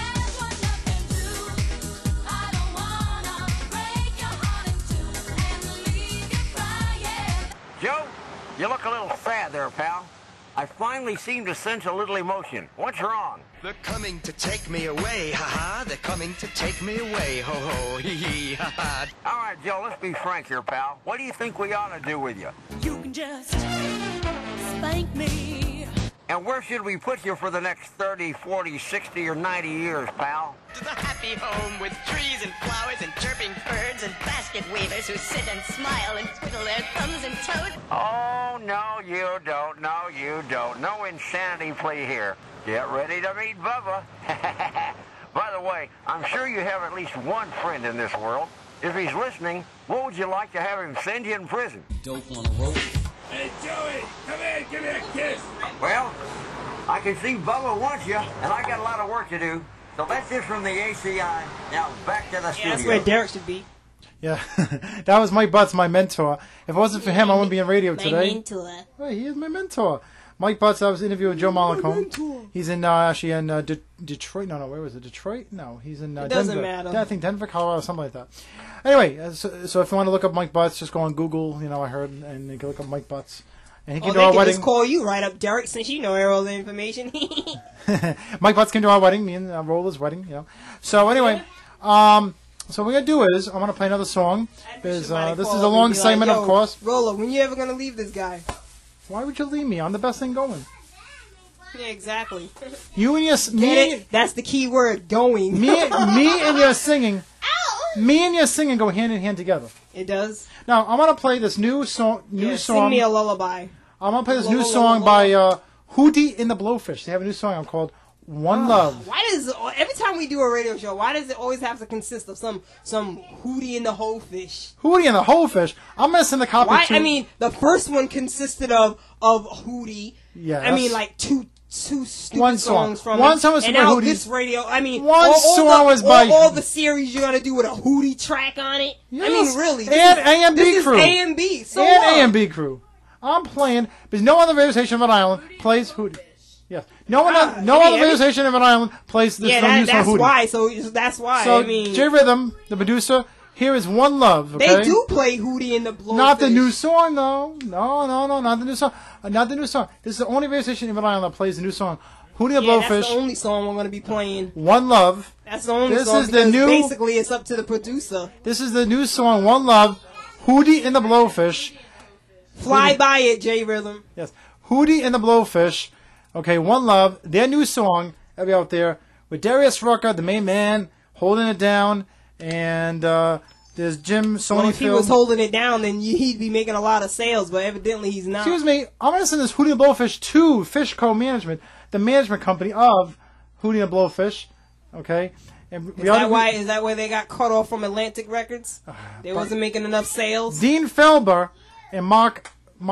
Joe, you look a little sad there, pal. I finally seem to sense a little emotion. What's wrong? They're coming to take me away, ha-ha. They're coming to take me away, ho-ho, hee-hee, ha-ha. All right, Joe, let's be frank here, pal. What do you think we ought to do with you? You can just spank me. And where should we put you for the next 30, 40, 60, or 90 years, pal? To the happy home with trees and flowers and chirping birds and basket weavers who sit and smile and twiddle their thumbs and toes. Oh, no, you don't. No, you don't. No insanity plea here. Get ready to meet Bubba. By the way, I'm sure you have at least one friend in this world. If he's listening, what would you like to have him send you in prison? Dope on a rope. Hey, Joey, come here, give me a kiss. Well, I can see Bubba wants you, and I got a lot of work to do. So that's it from the ACI. Now back to the studio. That's where Derek should be. Yeah, that was Mike Butts, my mentor. If it wasn't for him, I wouldn't be in radio My today. mentor. Right, he is my mentor. Mike Butts, I was interviewing Joe Mollicone. He's in actually in Detroit. No, where was it? Detroit? No, he's in Denver. doesn't matter. Yeah, I think Denver, Colorado, something like that. Anyway, so if you want to look up Mike Butts, just go on Google. I heard, and you can look up Mike Butts. And he came to our they can wedding. just call you right up, Derek, since you know all the information. Mike Butts came to our wedding, me and Roller's wedding, So anyway, so what we're going to do is, I want to play another song. This is a long segment, of course. Roller, when you ever going to leave this guy? Why would you leave me? I'm the best thing going. Yeah, exactly. You and your... That's the key word, going. Me and your singing. Me and your singing go hand in hand together. It does. Now I'm gonna play this new song. Sing me a lullaby. I'm gonna play this new song by Hootie and the Blowfish. They have a new song called One Love. Why does every time we do a radio show, why does it always have to consist of some Hootie and the Whole Fish? Hootie and the Whole Fish. I'm gonna send the copy. I mean, the first one consisted of Hootie. Yes. I mean, like two stupid One song. songs from One it. song was and by now Hootie. this radio. I mean, One song was by all the series you're gonna do with a Hootie track on it. Yes. I mean, really. And A&B crew. This is A&B. So and what? A&B crew. I'm playing because no other radio station of an island plays Hootie. Yes. No other radio station of an island plays this new song that's Hootie. why. So that's why. So I mean, J Rhythm, the producer, here is One Love. Okay? they do play Hootie and the Blowfish. Not the new song though. No, not the new song. Not the new song. This is the only radio station in an island that plays the new song. Hootie and the Blowfish. That's the only song we're going to be playing. One Love. That's the only This song. is the new. Basically, it's up to the producer. This is the new song, One Love. Hootie and the Blowfish. Fly by it, J Rhythm. Yes, Hootie and the Blowfish. Okay, One Love. Their new song. I'll be out there with Darius Rucker, the main man, holding it down, and there's Jim Sonyfield. Well, if he was holding it down, then he'd be making a lot of sales, but evidently he's not. Excuse me, I'm going to send this Hootie and the Blowfish to Fishco Management, the management company of Hootie and the Blowfish. Okay, and Is that why they got cut off from Atlantic Records? They wasn't making enough sales. Dean Felber and Mark.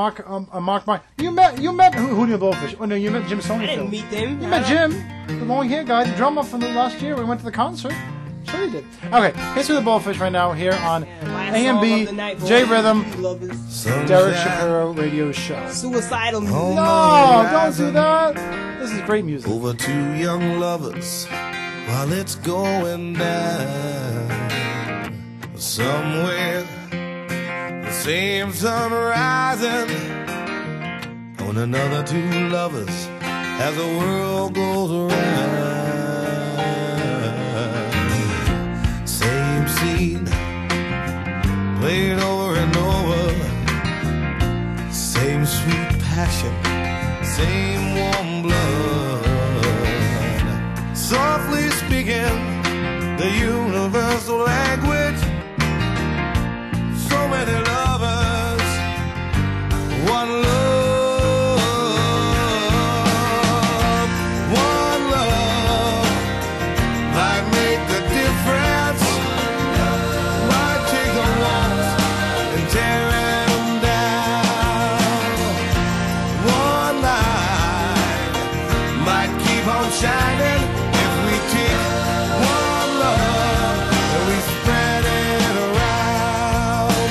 You met Hootie and the Blowfish. Oh no, you met Jim Sonyfield. I didn't meet them. You met Jim, the long hair guy, the drummer from the last year. We went to the concert. Sure you did. Okay, here's with the Blowfish right now here on A&B J Rhythm Derek Shapiro Radio Show. Suicidal music. No, don't do that. This is great music. Over two young lovers while it's going down somewhere. The same sun rising on another two lovers as the world goes around. Same scene played over and over. Same sweet passion, same warm blood. Softly speaking the universal language. So many lovers, one love, one love might make the difference, might take the walls and tear them down. One light might keep on shining if we take one love and we spread it around.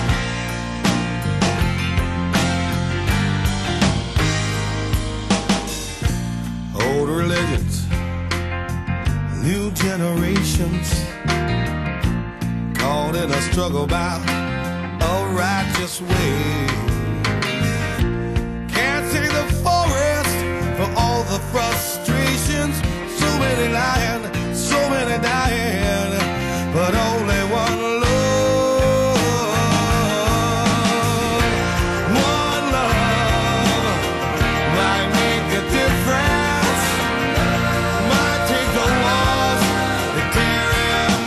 Old religions, new generations, caught in a struggle about a righteous way. Can't see the forest for all the frustrations. So many lying, so many dying, but only one love. One love might make a difference, might take the walls and tear them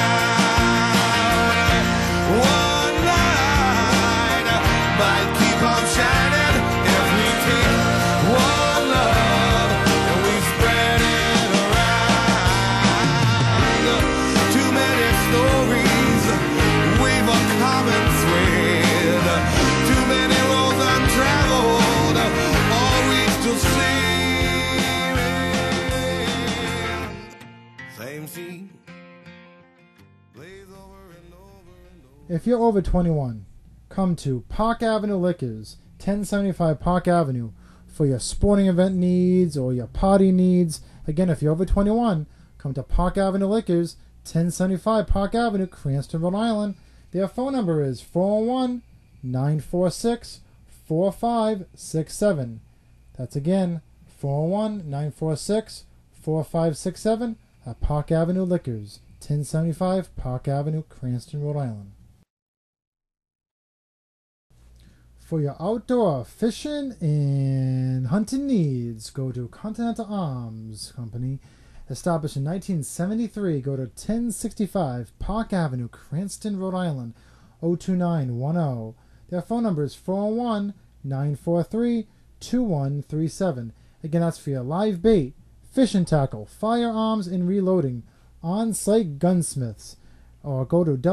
down. One light might keep on shining if we take one love and we spread it around. Too many stories weave a common thread. Too many roads untraveled, all reach to see. Same scene. If you're over 21, come to Park Avenue Liquors, 1075 Park Avenue, for your sporting event needs or your party needs. Again, if you're over 21, come to Park Avenue Liquors, 1075 Park Avenue, Cranston, Rhode Island. Their phone number is 401-946-4567. That's again, 401-946-4567 at Park Avenue Liquors, 1075 Park Avenue, Cranston, Rhode Island. For your outdoor fishing and hunting needs, go to Continental Arms Company. Established in 1973, go to 1065 Park Avenue, Cranston, Rhode Island, 02910. Their phone number is 401-943-2137. Again, that's for your live bait, fishing tackle, firearms, and reloading. On-site gunsmiths. Or go to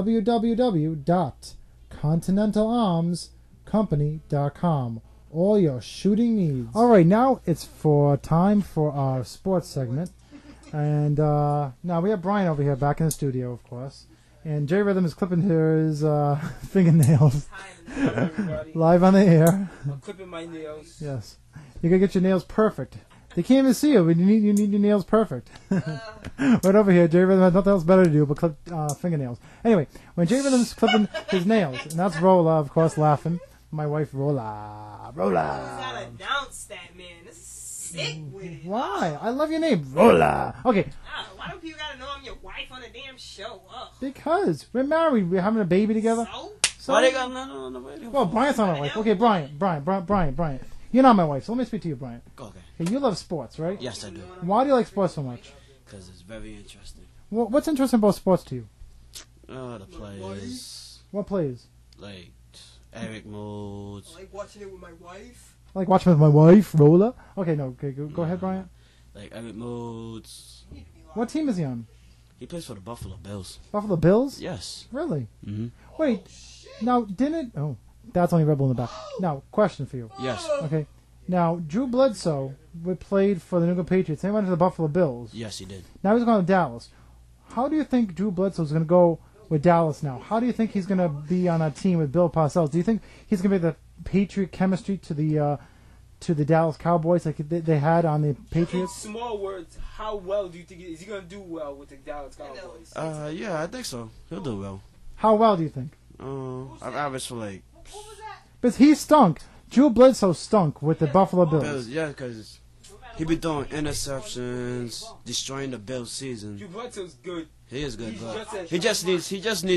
www.continentalarmscompany.com. All your shooting needs. All right, now it's time for our sports segment. And now we have Brian over here back in the studio, of course. And J Rhythm is clipping his fingernails live on the air. I'm clipping my nails. Yes. You gotta get your nails perfect. They can't even see you, but you need your nails perfect. Right over here, J Rhythm has nothing else better to do but clip fingernails. Anyway, when J Rhythm's clipping his nails, and that's Rolla, of course, laughing. My wife, Rolla. You gotta announce that, man. This is sick with it. Why? I love your name, Rolla. Okay. Why do people gotta know I'm your wife on a damn show? Ugh. Because we're married. We're having a baby together. So Why they got nothing on the radio? Well, Brian's not my wife. Okay, Brian. You're not my wife, so let me speak to you, Brian. Okay. Okay, you love sports, right? Yes, I do. Why do you like sports so much? Because it's very interesting. What's interesting about sports to you? The players. What plays? Like Eric Modes. I like watching it with my wife. I like watching with my wife, Rolla. Okay, no, okay, go ahead, Brian. Like Eric Modes. What team is he on? He plays for the Buffalo Bills. Buffalo Bills? Yes. Really? Mm-hmm. Wait, now didn't... Oh, that's only Rebel in the back. Now, question for you. Yes. Okay. Now, Drew Bledsoe played for the New England Patriots. He went to the Buffalo Bills. Yes, he did. Now he's going to Dallas. How do you think Drew Bledsoe is going to go with Dallas now? How do you think he's going to be on a team with Bill Parcells? Do you think he's going to be the Patriot chemistry to the Dallas Cowboys like they had on the Patriots? In small words, how well do you think is he going to do well with the Dallas Cowboys? Yeah, I think so. He'll do well. How well do you think? I've averaged for like... Because he stunk. Drew Bledsoe stunk with the Buffalo Bills. Yeah, because he be doing interceptions, destroying the Bills' season. Drew Bledsoe's good. He is good, but he just needs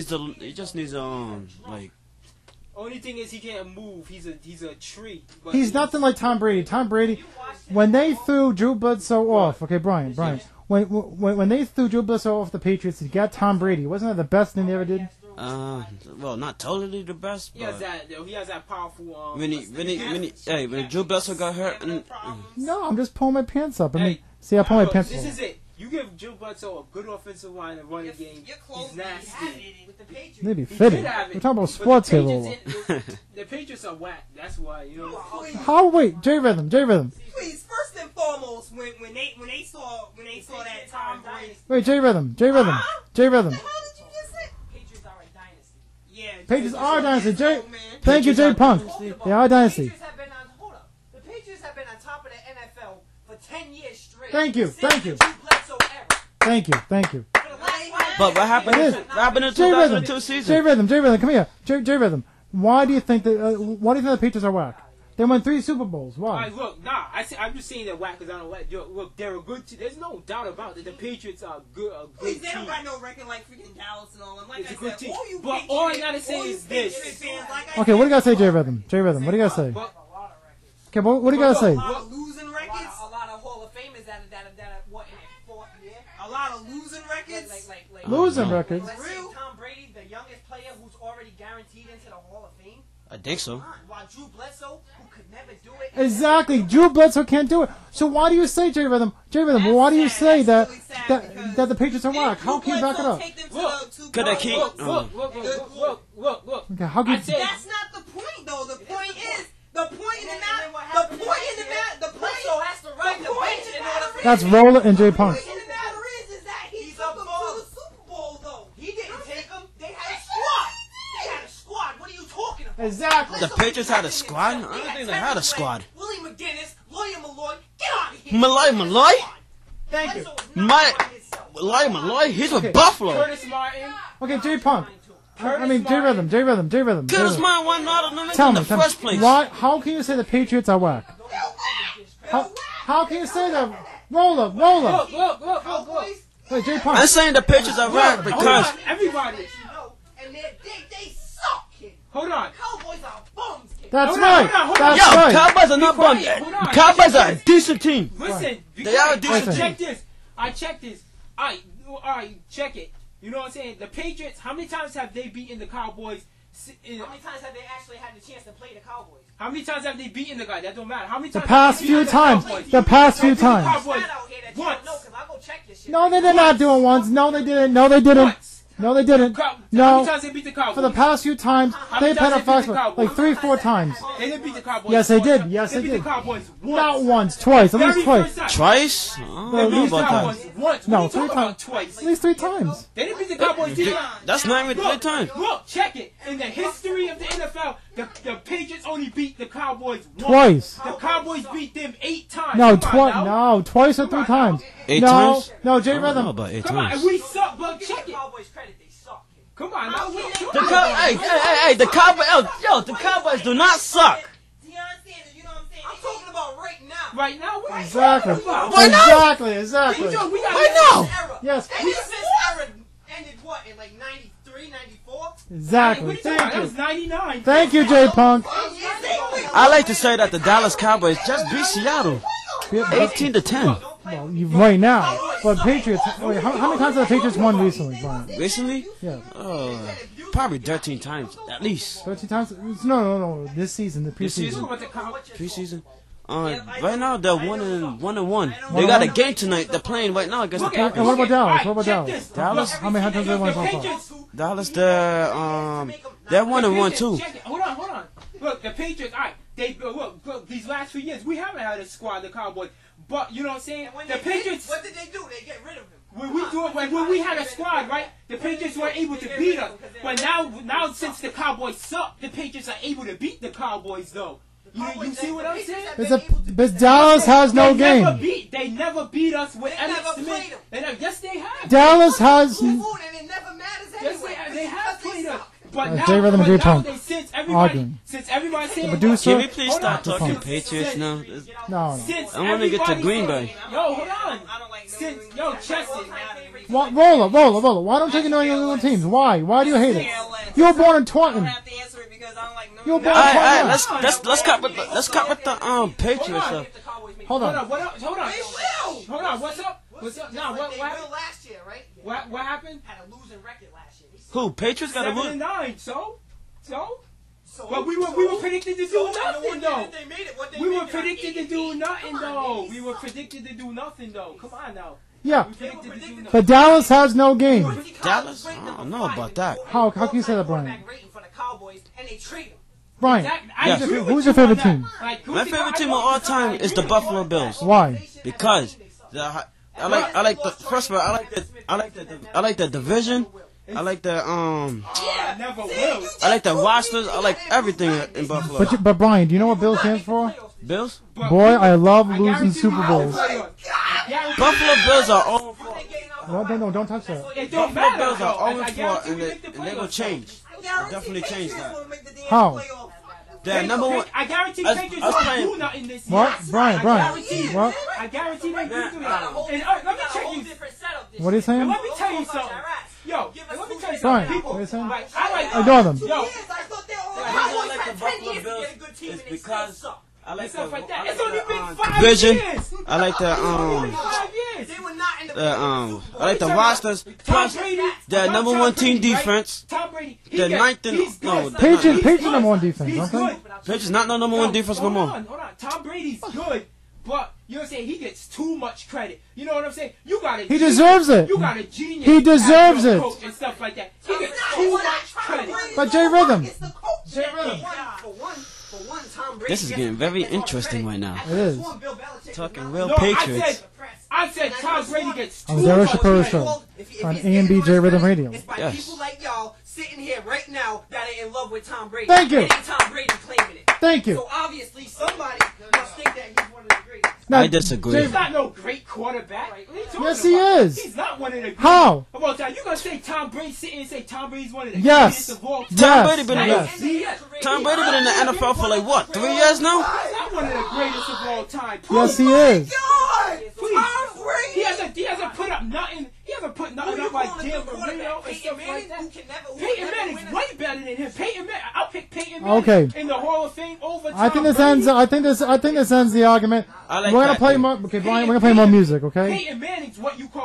like. Only thing is he can't move. He's a tree. He's nothing like Tom Brady. Tom Brady, when they threw Drew Bledsoe off, okay, Brian, when they threw Drew Bledsoe off the Patriots, he got Tom Brady. Wasn't that the best thing they ever did? Well, not totally the best. He has that powerful. When Drew Bledsoe got hurt. No, I'm just pulling my pants up. I pull my pants up. This is it. You give Drew Bledsoe a good offensive line and running game. He's nasty. Maybe fitting. We're talking about sports here, Lola. The Patriots are whack. That's why, you know. How? Wait, J Rhythm. Please, first and foremost, when they saw that Tom Brady. Wait, J Rhythm. Yeah, Patriots are a dynasty. Thank you, J Punk. They are a dynasty. The Patriots have been on top of the NFL for 10 years straight. Thank you. But what happened in the 2002 season? J Rhythm, come here. J Rhythm. Why do you think the Patriots are whack? They won 3 Super Bowls. Why? I'm just saying that whack because I don't like. Look, they're a good team. There's no doubt about it. The Patriots are a good Please, team. they don't got no record like freaking Dallas and all them. Like It's I a good said, team. all you But all I gotta say is this. Okay, what do you gotta say, J Rhythm? What do you gotta say? Okay, what do you gotta say? A lot of losing records. A lot of Hall of Famers that what in their 4th year. A lot of losing records. Like Losing records. Let's say Tom Brady, the youngest player who's already guaranteed into the Hall of Fame. I think so. While Drew Bledsoe, who could never do it. Exactly, Drew Bledsoe can't do it. So why do you say, J Rhythm? Why do you say that the Patriots are whack? How can you back it up? Could they keep? Look. Okay, how can? That's not the point, though. The point is the point in the matter. That's Rolla and J Punk. The matter is that he took them to the Super Bowl, though. He didn't take them. They had a squad. What are you talking about? Exactly. The Patriots had a squad? I don't think they had a squad. Willie McGinnis, Lawyer Malloy, get out of here. Malloy? Thank you. Malloy? He's with Buffalo. Curtis Martin. Okay, J Punk. J Rhythm. Curtis Martin wasn't out of the Tell in me, the first place. Why? How can you say the Patriots are whack? How can you say that? Rolla. Look. Wait, J Punk. I'm saying the Patriots are whack because everybody. And they suck, kid. Hold on. Cowboys are bums, kid. That's right. Cowboys are not bums. Cowboys are a decent team. Listen, they are a decent team. Check this. I check this. All right, check it. You know what I'm saying? The Patriots, how many times have they beaten the Cowboys? How many times have they actually had the chance to play the Cowboys? How many times have they beaten the guy? That don't matter. How many The times? past have they beaten few times. Cowboys? The past few times. Cowboys. No, they did not do it once. No, they didn't. No, they didn't. No, they didn't. How No. many times they beat the Cowboys? For the past few times, many they've had a times they beat fast the Cowboys? like 3-4 times. They didn't beat the Cowboys. Yes, they once. did. Yes, they they beat did. the Cowboys once. Not once, twice. At least Very twice. first time. Twice? I At don't know least about twice. that. Once. No, What are you 3 talking about times. twice? At least 3 times. They didn't beat the Cowboys. Did they? That's not even 3 times. Look, check it. In the history of the NFL, the Patriots only beat the Cowboys once. Twice. The Cowboys beat them 8 times. No, Come on now. no, twice or 3 times. 8 no, times? No, Jay I don't know Rhythm. about 8 Come on, times. we suck, but check it. Come on, now. Hey, the Cowboys, the Cowboys do not suck. I'm talking about right now. Right now, what Exactly. Why not? Exactly. Why now? Yes. And this era ended what, in like 93, 94? Exactly. That Thank was you. 99. Thank you, Jay Punk. I like to say that the Dallas Cowboys just beat Seattle 18-10. Well, right now, but Patriots. Wait, how many times have the Patriots won recently, Brian? Recently? Yeah. Probably 13 times, at least. 13 times? No. This season, the This season? preseason. Preseason? Right now they're 1-1. They got a game tonight. They're playing right now against the Packers. And what about Dallas? What about Dallas? Dallas? How many times have they won so far? Dallas, they're 1-1 too. Check it. Hold on. Look, the Patriots. All right, look. These last few years, we haven't had a squad. The Cowboys, but you know what I'm saying. The Patriots. What did they do? They get rid of him. When we had a squad, right? The Patriots weren't able to beat us. But now since the Cowboys suck, the Patriots are able to beat the Cowboys, though. You see what I'm saying? But Dallas has no game. They never beat us with Emmitt Smith. Yes, they have. Dallas has. Yes, they have played us. But now, Jay Rhythm and Jay Punk since arguing. everybody saying, Producer. Can we please stop talking Patriots now? No. I want to get to Green Bay. Yo, hold on. Chested. Roller. Why don't you take New England teams? Why? Why do you hate it? You were born in Taunton. You were born in Taunton. Let's cut with the Patriots stuff. Hold on. Hold on. What's up? Now, what happened last year, right? What happened? Had a losing record last year. Who? Patriots got a lose? 7-9. So? But we were predicted to do nothing, though. We were predicted to do nothing, though. Come on now. Yeah. But Dallas has no game. Dallas? I don't know about that. How can you say that, Brian? And they trade him. Brian, Yes. who's your favorite team? My favorite team of all time is the Buffalo Bills. Why? Because I like the first of all I like the division. I like the rosters. I like everything in Buffalo. But Brian, do you know what Bill stands for? Bills? Boy, I love losing Super Bowls. Buffalo Bills are 0-4. No, don't touch that. Buffalo Bills are 0-4, and they will change. They'll definitely change that. How? They're number one. I guarantee Patriots don't do nothing this year. What? Brian. What? I guarantee they do it. And let me check you. What are you saying? Let me tell you something. Yo, let me tell you Brian, something. what are you saying? I Ignore them. The reason I like the Buffalo Bills is because I like the division. I like the I like the rosters. Plus, the number one team defense. The ninth and Patriots number one defense, okay? Patriots not no number one defense no more. Hold on. Tom Brady's good, but you know what I'm saying? He gets too much credit. You know what I'm saying? You got a He deserves it. You got a genius. He deserves it. Coach and stuff like that. He gets too much credit. But Jay Rhythm. This is getting very interesting right now. It is. Talking real Patriots. I said Tom Brady gets too On the Derek much Shapiro credit. Show on A&B Jay Rhythm Radio. It's by people like y'all sitting here right now that are in love with Tom Brady. Thank you. It ain't Tom Brady claiming it. Thank you. So obviously somebody must think that he's one of the greatest. I disagree. He's not no great quarterback. What are you talking Yes, he about? is. He's not one of the greatest. How? About that, you gonna say Tom Brady? Sit and say Tom Brady's one of the Yes. greatest of all time? Tom Brady been in Yes. Tom Brady been in the NFL for like what, 3 years now? He's not one of the greatest of all time. Yes, he is. Please. He hasn't put up nothing. He hasn't put nothing up like Dan Marino and stuff like that. Peyton Manning's way better than him. I'll pick Peyton Manning Okay. in the Hall of Fame over Tom I think this Brady. ends. I think this ends the argument. I like We're gonna that play thing. more. Okay, Brian. We're gonna play more music. Okay. Peyton Manning's what you call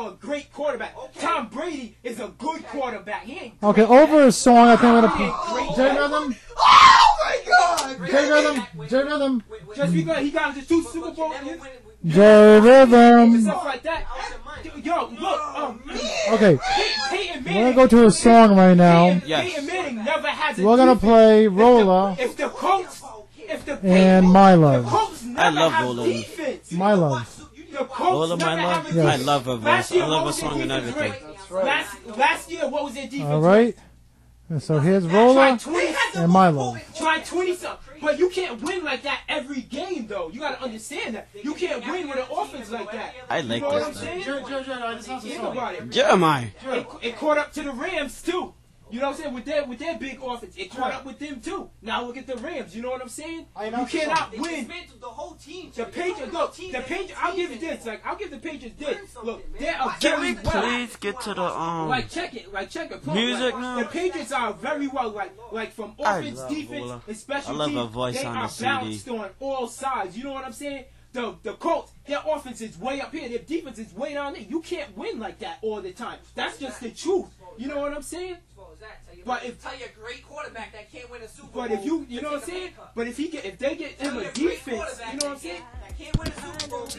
a great quarterback. Tom Brady is a good quarterback. He ain't Okay, over a song, I think I'm gonna play J Rhythm. Oh my God! J Rhythm. J Rhythm. Just because he got his 2 Super Bowl J Rhythm. stuff like that. Yo, look. Okay, Peyton we're gonna go to a song right now. Peyton Manning never has a We're gonna defense. play Rolla If the Colts, and My Love. I love Rolla. My Love. The Colts Rolla, My never Love. have a Yes. I love her voice. I love her song and everything. Last year, what was their defense? All right. And so here's Rolla and My Love. Try 20 something. But you can't win like that every game, though. You gotta understand that. You can't win with an offense like that. I like you know what I'm this saying? Think about it. Jeremiah. It caught up to the Rams, too. You know what I'm saying? With their big offense, it caught up with them too. Now look at the Rams. You know what I'm saying? You cannot win. The whole team. The Patriots, look, the Patriots. I'll give you this. I'll give the Patriots this. Look, they're a Can we very well. please get to the check it. music like, now? The Patriots are very well, like from offense, defense, Rolla. and special I love teams. her voice they on are the CD. balanced on all sides. You know what I'm saying? The Colts, their offense is way up here. Their defense is way down there. You can't win like that all the time. That's just the truth. You know what I'm saying? But if tell you a great quarterback that can't win a Super Bowl. But if you know what I'm saying? But if they get him a defense, you know what I'm saying? That can't win a Super Bowl.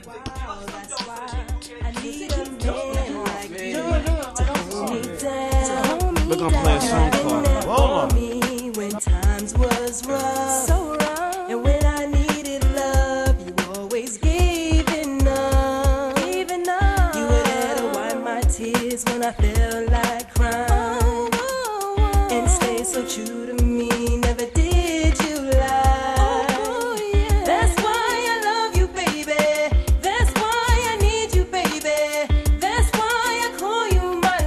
I need a man like you to hold me down. We're gonna play a song called Rolla. Me when times was rough, so rough, and when I needed love, you always gave enough. You were there to wipe my tears when I felt like crying, and stay so true to me. Never did you lie. That's why I love you, baby. That's why I need you, baby. That's why I call you my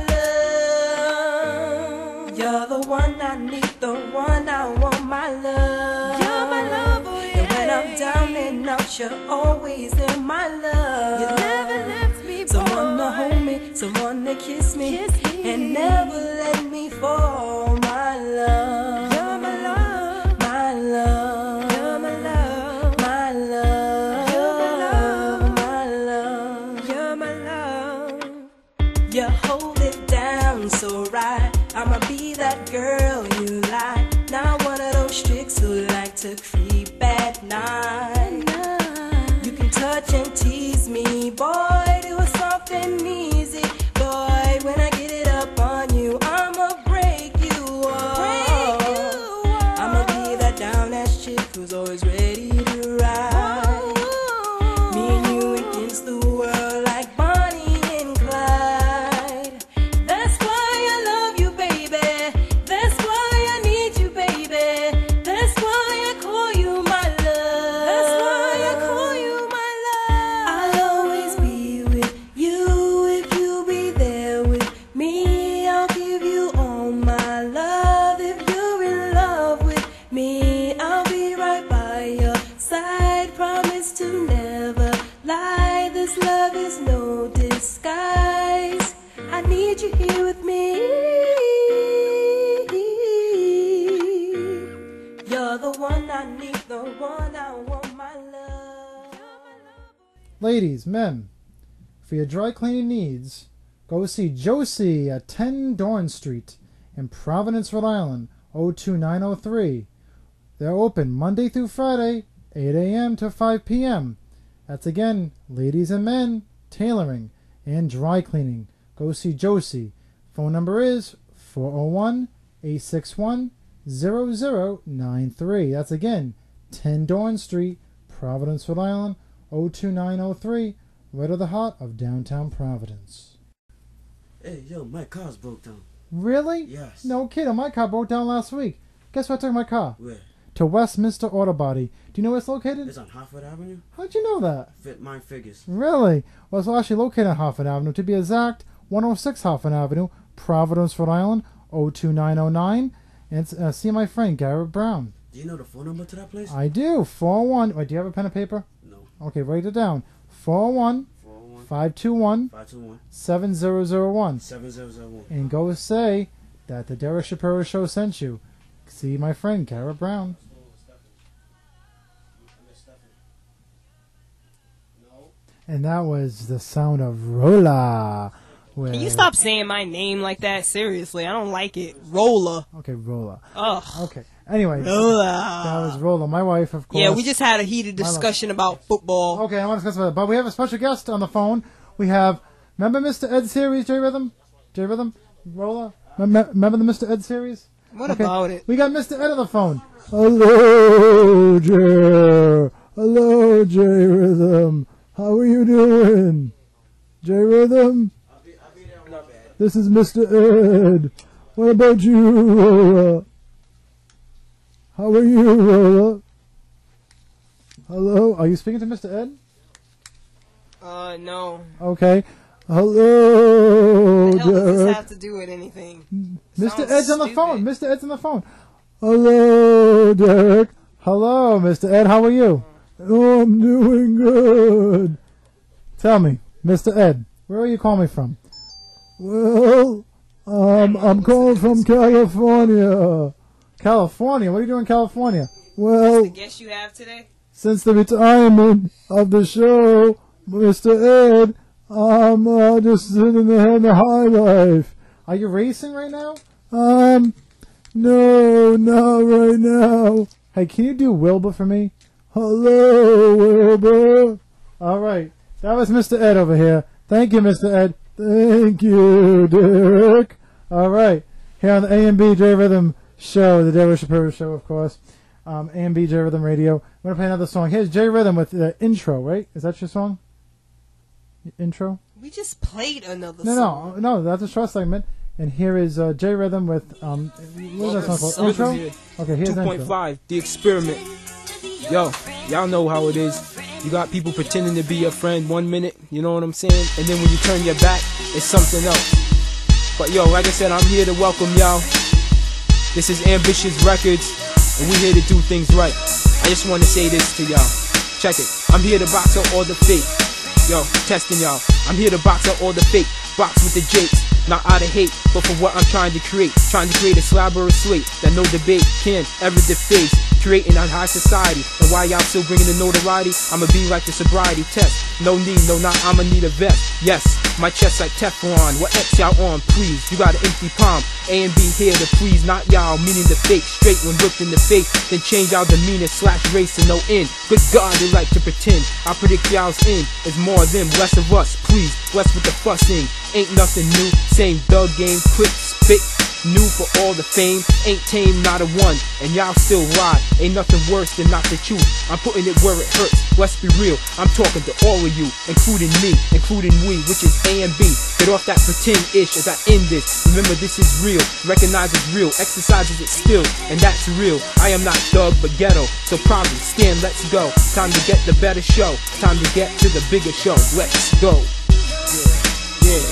love. You're the one I need, the one I want, my love. You're my love, oh yeah. And when I'm down and out, you're always in my love. You never left me, boy. Someone to hold me, someone to kiss me, and never let me fall, my love. You're my love, my love. You're my love, my love. You're my love, my love. You're my love. You hold it down so right. I'ma be that girl you like. Not one of those chicks who like to creep at night. You can touch and tease me, boy. Do it soft and easy, boy. When I get it up on you, I'ma break you off. I'ma be that down ass chick who's always ready to ride. Me and you against the world like Bonnie and Clyde. That's why I love you, baby. That's why I need you, baby. That's why I call you my love. That's why I call you my love. I'll always be with you if you be there with me. I'll give you all my love if you're in love with me. I'll be right by your side. Promise to never lie. This love is no disguise. I need you here with me. You're the one I need, the one I want, my love. Ladies, men, for your dry cleaning needs, go see Josie at 10 Dorn Street in Providence, Rhode Island, 02903. They're open Monday through Friday, 8 a.m. to 5 p.m. That's again, ladies and men, tailoring and dry cleaning. Go see Josie. Phone number is 401-861-0093. That's again, 10 Dorn Street, Providence, Rhode Island, 02903, right at the heart of downtown Providence. Hey, yo, my car's broke down. Really? Yes. No kidding. My car broke down last week. Guess where I took my car? Where? To Westminster Auto Body. Do you know where it's located? It's on Hartford Avenue. How'd you know that? Mine figures. Really? Well, it's actually located on Hartford Avenue. To be exact, 106 Hartford Avenue, Providence, Rhode Island, 02909. And see my friend, Garrett Brown. Do you know the phone number to that place? I do. 401. Wait, do you have a pen and paper? No. Okay, write it down. 401 521 7001. 7001. And go say that the Derek Shapiro Show sent you. See my friend, Garrett Brown. And that was the sound of Rolla Where... Can you stop saying my name like that? Seriously, I don't like it. Rolla. Okay, Rolla. Ugh. Okay. Anyway, Rolla. That was Rolla, my wife, of course. Yeah, we just had a heated discussion about football. Okay, I want to discuss about it. But we have a special guest on the phone. We have, remember Mr. Ed series, J Rhythm? J Rhythm? Rolla? Remember the Mr. Ed series? What about it? We got Mr. Ed on the phone. Hello, J. Hello, J Rhythm. How are you doing? J Rhythm? This is Mr. Ed. What about you, Rolla? How are you, Rolla? Hello? Are you speaking to Mr. Ed? No. Okay. Hello, What the hell does this Derek. have to do with anything? Mr. Ed's on the phone. Mr. Ed's on the phone. Hello, Derek. Hello, Mr. Ed. How are you? Oh, I'm doing good. Tell me, Mr. Ed, where are you calling me from? Well, I'm calling from California. California? What are you doing in California? Well, That's the guest you have today? since the retirement of the show, Mr. Ed, I'm just sitting there in the high life. Are you racing right now? No, not right now. Hey, can you do Wilbur for me? Hello, Wilbur. All right, that was Mr. Ed over here. Thank you, Mr. Ed. Thank you, Derek. All right, here on the A&B J Rhythm show, the Derek Shapiro show, of course. A&B J Rhythm Radio. I'm gonna play another song. Here's J Rhythm with the intro. Right? Is that your song? Intro? We just played another No, song. no, that's a short segment. And here is J Rhythm with what is that song called? Intro. Okay, here's 2.5, The Experiment. Yo, y'all know how it is. You got people pretending to be your friend 1 minute, you know what I'm saying? And then when you turn your back, it's something else. But yo, like I said, I'm here to welcome y'all. This is Ambitious Records, and we're here to do things right. I just want to say this to y'all. Check it. I'm here to box out all the fake. Yo, testing y'all. I'm here to box out all the fake. Box with the jakes. Not out of hate, but for what I'm trying to create. Trying to create a slab or a slate that no debate can ever deface. Creating a high society. And while y'all still bringing the notoriety, I'ma be like the sobriety test. No need, no, not I'ma need a vest. Yes, my chest like Teflon. What X y'all on, please? You got an empty palm. A and B here to please, not y'all. Meaning the fake, straight when looked in the face. Then change our demeanor, slash race to no end. Good God, they like to pretend. I predict y'all's end is more of them, less of us. Please, less with the fussing. Ain't nothing new, same dug game, quick spit. New for all the fame, ain't tame, not a one. And y'all still ride, ain't nothing worse than not the truth. I'm putting it where it hurts, let's be real. I'm talking to all of you, including me, including we, which is A and B. Get off that pretend-ish as I end this. Remember this is real, recognize it's real, exercises it still, and that's real. I am not thug but ghetto, so probably stand, let's go. Time to get the better show, time to get to the bigger show, let's go. Yeah.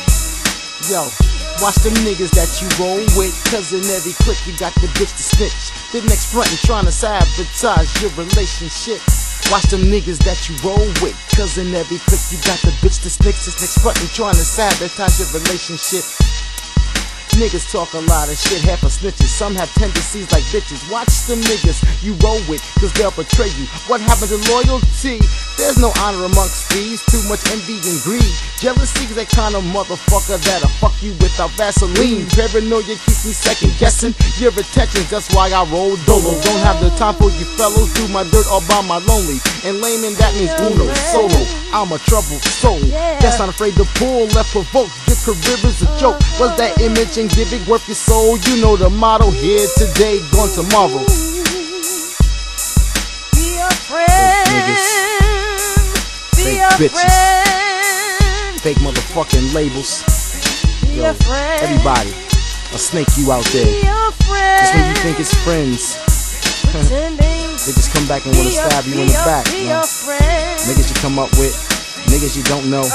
Yo. Watch them niggas that you roll with, cause in every click you got the bitch to snitch. The next frontin' trying to sabotage your relationship. Watch them niggas that you roll with, cause in every click you got the bitch to snitch. This next frontin' trying to sabotage your relationship. Niggas talk a lot of shit, half are snitches. Some have tendencies like bitches. Watch them niggas you roll with, cause they'll betray you. What happened to loyalty? There's no honor amongst thieves. Too much envy and greed. Jealousy is that kind of motherfucker that'll fuck you without Vaseline. Paranoia keeps me second guessing your attention. That's why I roll dolo. Don't have the time for you fellows. Do my dirt all by my lonely. And layman, that means uno, solo. I'm a troubled soul that's not afraid to pull, left provoked. Your career is a joke. Was that image and giving worth your soul? You know the motto, here today, gone tomorrow. Be a friend. Be a bitches. friend. Fake motherfucking labels. Be a friend. Everybody, I'll snake you out there. Be a friend. Just when you think it's friends, they just come back and wanna stab you in the back. Be You know? a friend. Niggas you come up with, niggas you don't know.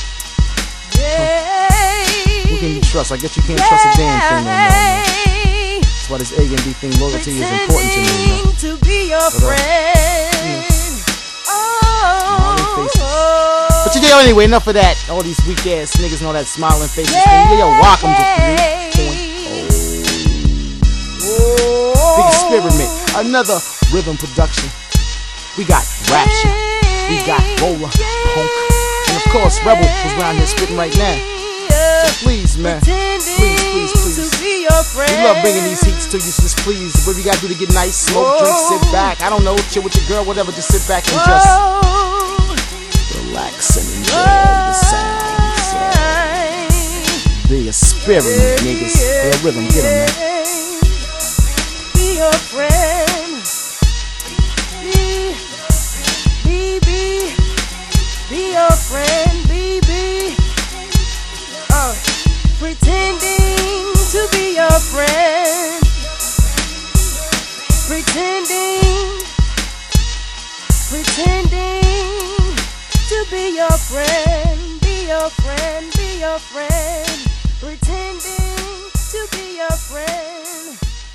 Who can you trust? I guess you can't trust a damn thing no more. No. That's why this A and B thing, loyalty is important to me. No? To be your friend. But you know, anyway, enough of that. All these weak ass niggas and all that smiling faces. Yo, welcome to 3.0. Big experiment, another rhythm production. We got Rapture, we got Roller, Punk, and of course Rebel, who's around here spitting right now. Please, man. Pretending to be your friend. We love bringing these heats to you, so just please, what we gotta do to get nice, smoke, drink, sit back. I don't know, chill with your girl, whatever, just sit back and just relax and enjoy the sounds. Be a spirit, niggas. Hey, rhythm, get 'em, man. Be your friend. Be your friend, baby. Pretending to be your friend. Pretending to be your friend. Be your friend, be your friend. Pretending to be your friend.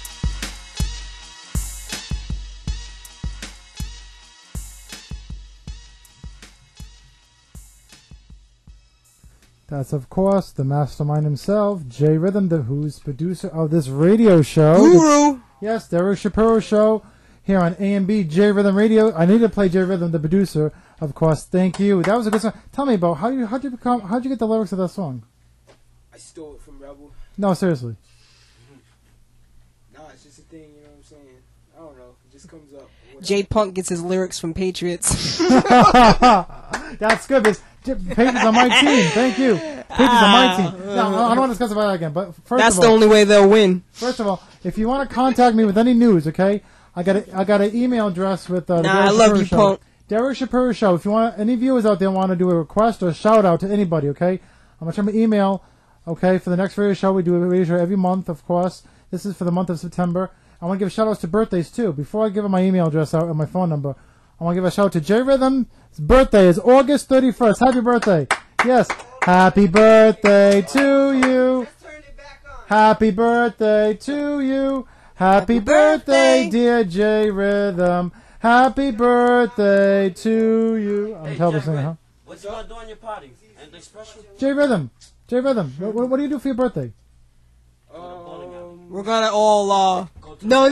That's, of course, the mastermind himself, J Rhythm, who's producer of this radio show. Guru! Yes, Derek Shapiro Show here on A&B J Rhythm Radio. I need to play J Rhythm, the producer, of course. Thank you. That was a good song. Tell me about how'd you get the lyrics of that song? I stole it from Rebel. No, seriously. Nah, it's just a thing, you know what I'm saying? I don't know. It just comes up. J Punk gets his lyrics from Patriots. That's good, because Patriots on my team. Thank you. Patriots on my team. Now, I don't want to discuss about that again, but first That's of all, the only way they'll win. First of all, if you want to contact me with any news, okay, I got an email address with the Derek I love Shapiro you, Show. Punk. Derek Shapiro Show. If you want any viewers out there want to do a request or a shout out to anybody, okay, I'm gonna send my email. Okay, for the next radio show, we do a radio show every month, of course. This is for the month of September. I want to give shout outs to birthdays too. Before I give my email address out and my phone number, I want to give a shout out to J Rhythm. His birthday is August 31st. Happy birthday! Yes, happy birthday to you. Happy birthday to you. Happy birthday, dear J Rhythm. Happy birthday to you. I'm terrible singer, huh? What's you gonna do on your party? Anything special? J Rhythm. What do you do for your birthday? We're gonna all No.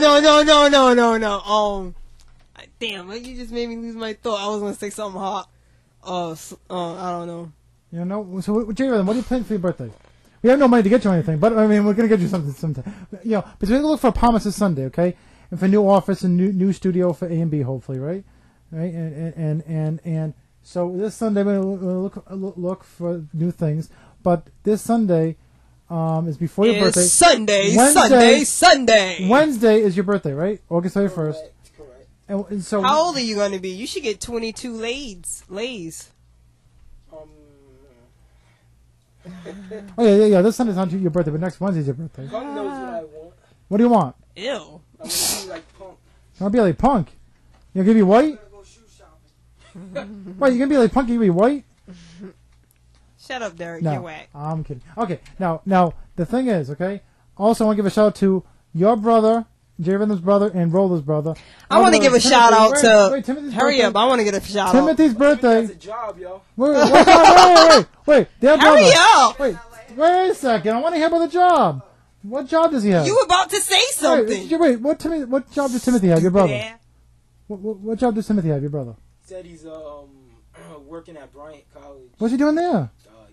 Damn, you just made me lose my thought. I was gonna say something hot. I don't know. You know, so J Rhythm, what are you planning for your birthday? We have no money to get you anything, but I mean, we're gonna get you something sometime. You know, but we're gonna look for a promise this Sunday, okay? And for a new office and new studio for A&B, hopefully, right? Right? And so this Sunday we're gonna look for new things. But this Sunday is before your birthday. Sunday. Wednesday is your birthday, right? August 31st. Correct. And so, how old are you going to be? You should get 22 lays. Oh yeah. This Sunday's not your birthday, but next Wednesday's your birthday. Punk knows what I want. What do you want? Ew. I want to be like Punk. You want to be like Punk? You gonna be white? Wait, you gonna be like Punk? You gonna be white? Shut up, Derek. No, You're whack. I'm kidding. Okay, now the thing is, okay. Also, I want to give a shout out to your brother, J Rhythm's brother, and Roller's brother. I want to give a shout out to. Timothy's hurry birthday. up! I want to get a shout out. Timothy's birthday. That's a job, yo. Wait. Their Hurry brother. up! Wait a second. I want to hear about the job. What job does he have? You about to say something? Wait. What job does Timothy have? Your brother. What job does Timothy have? Your brother. Said he's working at Bryant College. What's he doing there?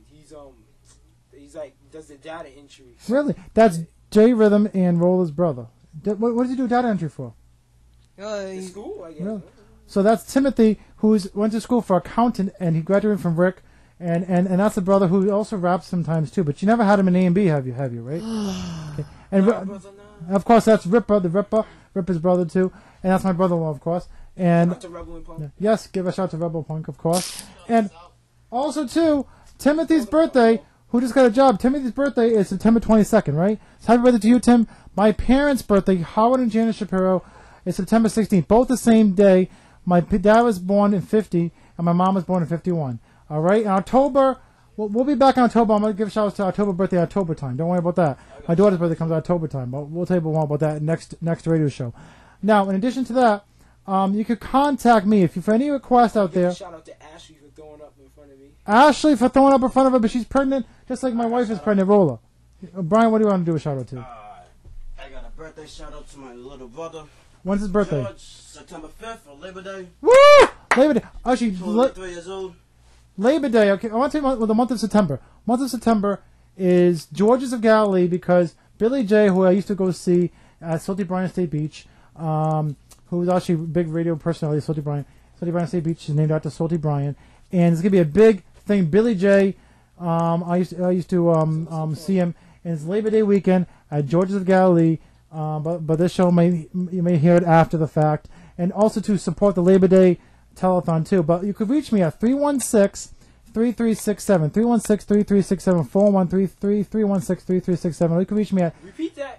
He's like does the data entry. Really? That's J Rhythm and Roller's brother. What does he do data entry for? School, I guess. Really? So that's Timothy, who's went to school for accountant, and he graduated from Rick, and that's the brother who also raps sometimes too. But you never had him in A&B, have you? Right? Okay. And of course, that's Ripper, the Ripper's brother too, and that's my brother-in-law, of course. And Shout out to Rebel and Punk. Yes, give a shout out to Rebel Punk, of course. And also too, Timothy's birthday. Who just got a job? Timothy's birthday is September 22nd, right? So happy birthday to you, Tim. My parents' birthday, Howard and Janet Shapiro, is September 16th. Both the same day. My dad was born in 50, and my mom was born in 51. All right? In October, we'll be back in October. I'm going to give shout outs to October birthday, October time. Don't worry about that. My daughter's birthday comes October time. But we'll tell you more about that next radio show. Now, in addition to that, you could contact me if you for any request out there. Shout out to Ashley for throwing up in front of me. Ashley for throwing up in front of her, but she's pregnant, just like my wife is pregnant, Roller. Brian, what do you want to do a shout out to? I got a birthday shout out to my little brother. When's his birthday? George, September 5th for Labor Day. Woo! Labor Day. Actually, 23 years old. Labor Day. Okay, I want to tell you about the month of September. Month of September is Georges of Galilee, because Billy J, who I used to go see at Salty Bryan State Beach, who was actually a big radio personality, Salty Bryan State Beach is named after Salty Bryan, and it's gonna be a big thing. Billy J, I used to see him, and it's Labor Day weekend at Georges of Galilee. But this show you may hear it after the fact, and also to support the Labor Day telethon too. But you could reach me at 316-3367, 316-3367, 413-316-3367. Or you can reach me at Repeat that.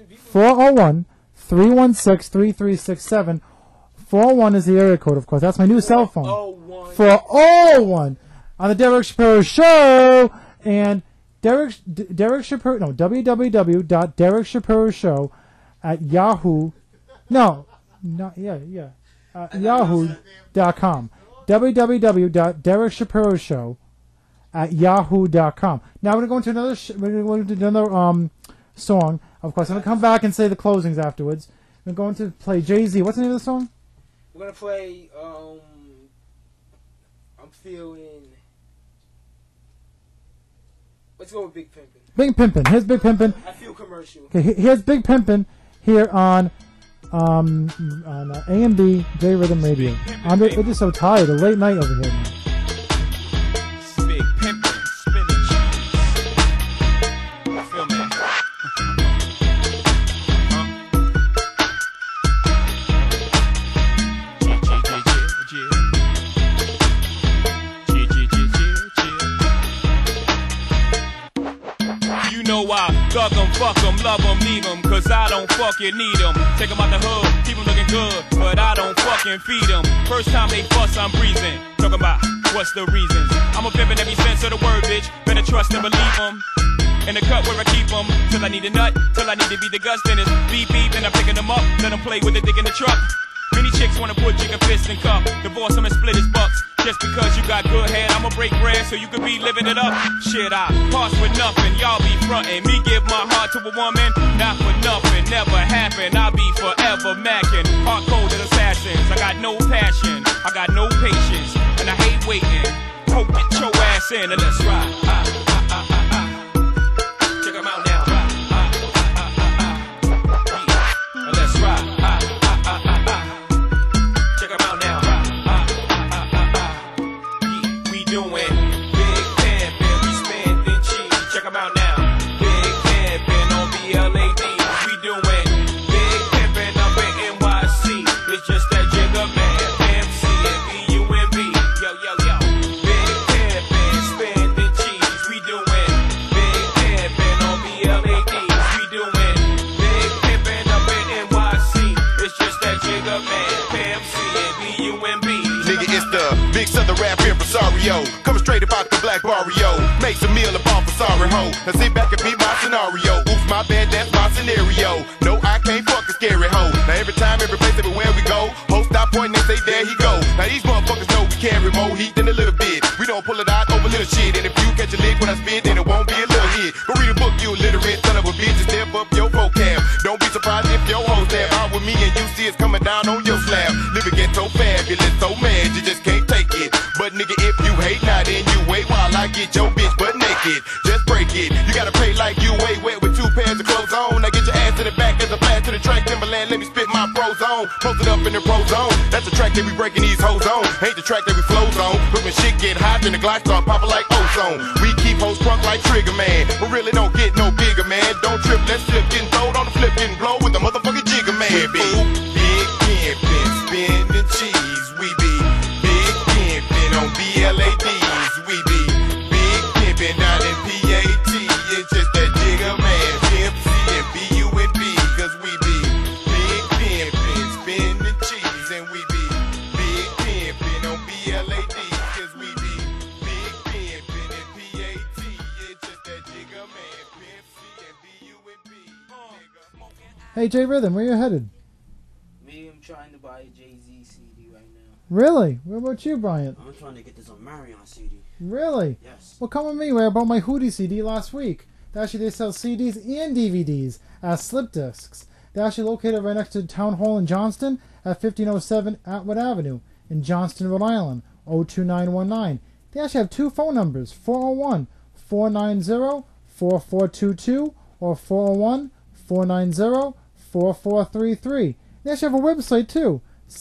401-316-3367. 401 is the area code, of course. That's my new cell phone. 401 on the Derek Shapiro Show, and Derek Shapiro, no, www.DerekShapiroShow at Yahoo. No, not Yahoo.com. www.DerekShapiroShow at Yahoo.com. Now we're going to go into another song. Of course, I'm gonna come back and say the closings afterwards. We're going to play Jay-Z. What's the name of the song? We're gonna play. I'm feeling. Let's go with Big Pimpin'. Big Pimpin'. Here's Big Pimpin'. I feel commercial. Okay, here's Big Pimpin' here on A&B J Rhythm Radio. We're just so tired. A late night over here now. Big Pimpin', spinach. Feel me? You know I thug 'em, fuck 'em, love 'em, leave 'em, cause I don't fucking need 'em. Take 'em out the hood, keep 'em looking good, but I don't fucking feed 'em. First time they fuss, I'm breezing. Talking about what's the reasons. I'm a pimpin' every sense of the word, bitch. Better trust and believe 'em. In the cut where I keep 'em, till I need a nut, till I need to be the guts, then it's beep beep, and I'm picking 'em up, let 'em play with the dick in the truck. Many chicks wanna put chicken fist in cup, divorce 'em and split his bucks. Just because you got good head, I'ma break bread so you could be living it up. Shit, I pass with nothing, y'all be frontin'. Me give my heart to a woman, not for nothing, never happen. I'll be forever mackin', hard coded assassins. I got no passion, I got no patience, and I hate waiting. Hope get your ass in and let's ride. Check 'em out now. Let's ride. Check 'em out now. We doing big pimpin', we spendin' cheese. Check 'em out now. Big pimpin' on BLAD. We doing big pimpin' up in NYC. It's just that Jigga Man, MC and BUMB. Yo, yo, yo. Big pimpin', spendin' cheese. We doing big pimpin' on BLAD. We doing big pimpin' up in NYC. It's just that Jigga Man, MC and BUMB. Nigga, it's the big southern rap impresario. Coming straight about the black barrio. Makes a meal of all for sorry ho. Now sit back and beat my scenario. Oops, my bad, that's my scenario. No, I can't fuck a scary hoe. Now every time, every place, everywhere we go, hoes stop pointing and say, there he go. Now these motherfuckers know we carry more heat than a little bit. We don't pull it out over little shit. And if you catch a lick when I spit, then it won't be a little hit. Go read a book, you illiterate son of a bitch, and step up your vocab. Don't be surprised if your hoes stab out with me and you see it's coming down on your slab. Living ghetto fabulous, so mad you just can't take it. But nigga, if you hate, now then you wait while I get your bitch butt naked. Just break it. You gotta pay like you way wet with 2 pairs of clothes on. Now get your ass in the back as a blast to the track. Timberland, let me spit my pros on. Posted up in the pro zone. That's the track that we breaking these hoes on. Ain't the track that we flows on. But when shit get hot, then the Glock start popping like ozone. We keep hoes crunk like Trigger Man. But really don't get no bigger, man. Don't trip, let's slip, getting throwed on the flip, getting blow with the motherfucking Jigga Man. We be big pimpin', spinning cheese. We be big pimpin' on BLADs. We be big pimpin' down in PAT. It's just that Jigga Man, MC and BUNB. Cause we be big pimpin', spinning cheese. And we be big pimpin' on BLAD. Cause we be big pimpin' and PAT. It's just that Jigga Man, MC and BUNB. Hey, J Rhythm, where you headed? Me, I'm trying to buy a Jay-Z CD right now. Really? What about you, Bryant? I'm trying to get this on Marion CD. Really? Yes. Well, come with me. I bought my Hootie CD last week. Actually, they sell CDs and DVDs as slip discs. They're actually located right next to Town Hall in Johnston at 1507 Atwood Avenue in Johnston, Rhode Island, 02919. They actually have 2 phone numbers, 401-490-4945 4422 or 401-490-4433. They actually have a website too,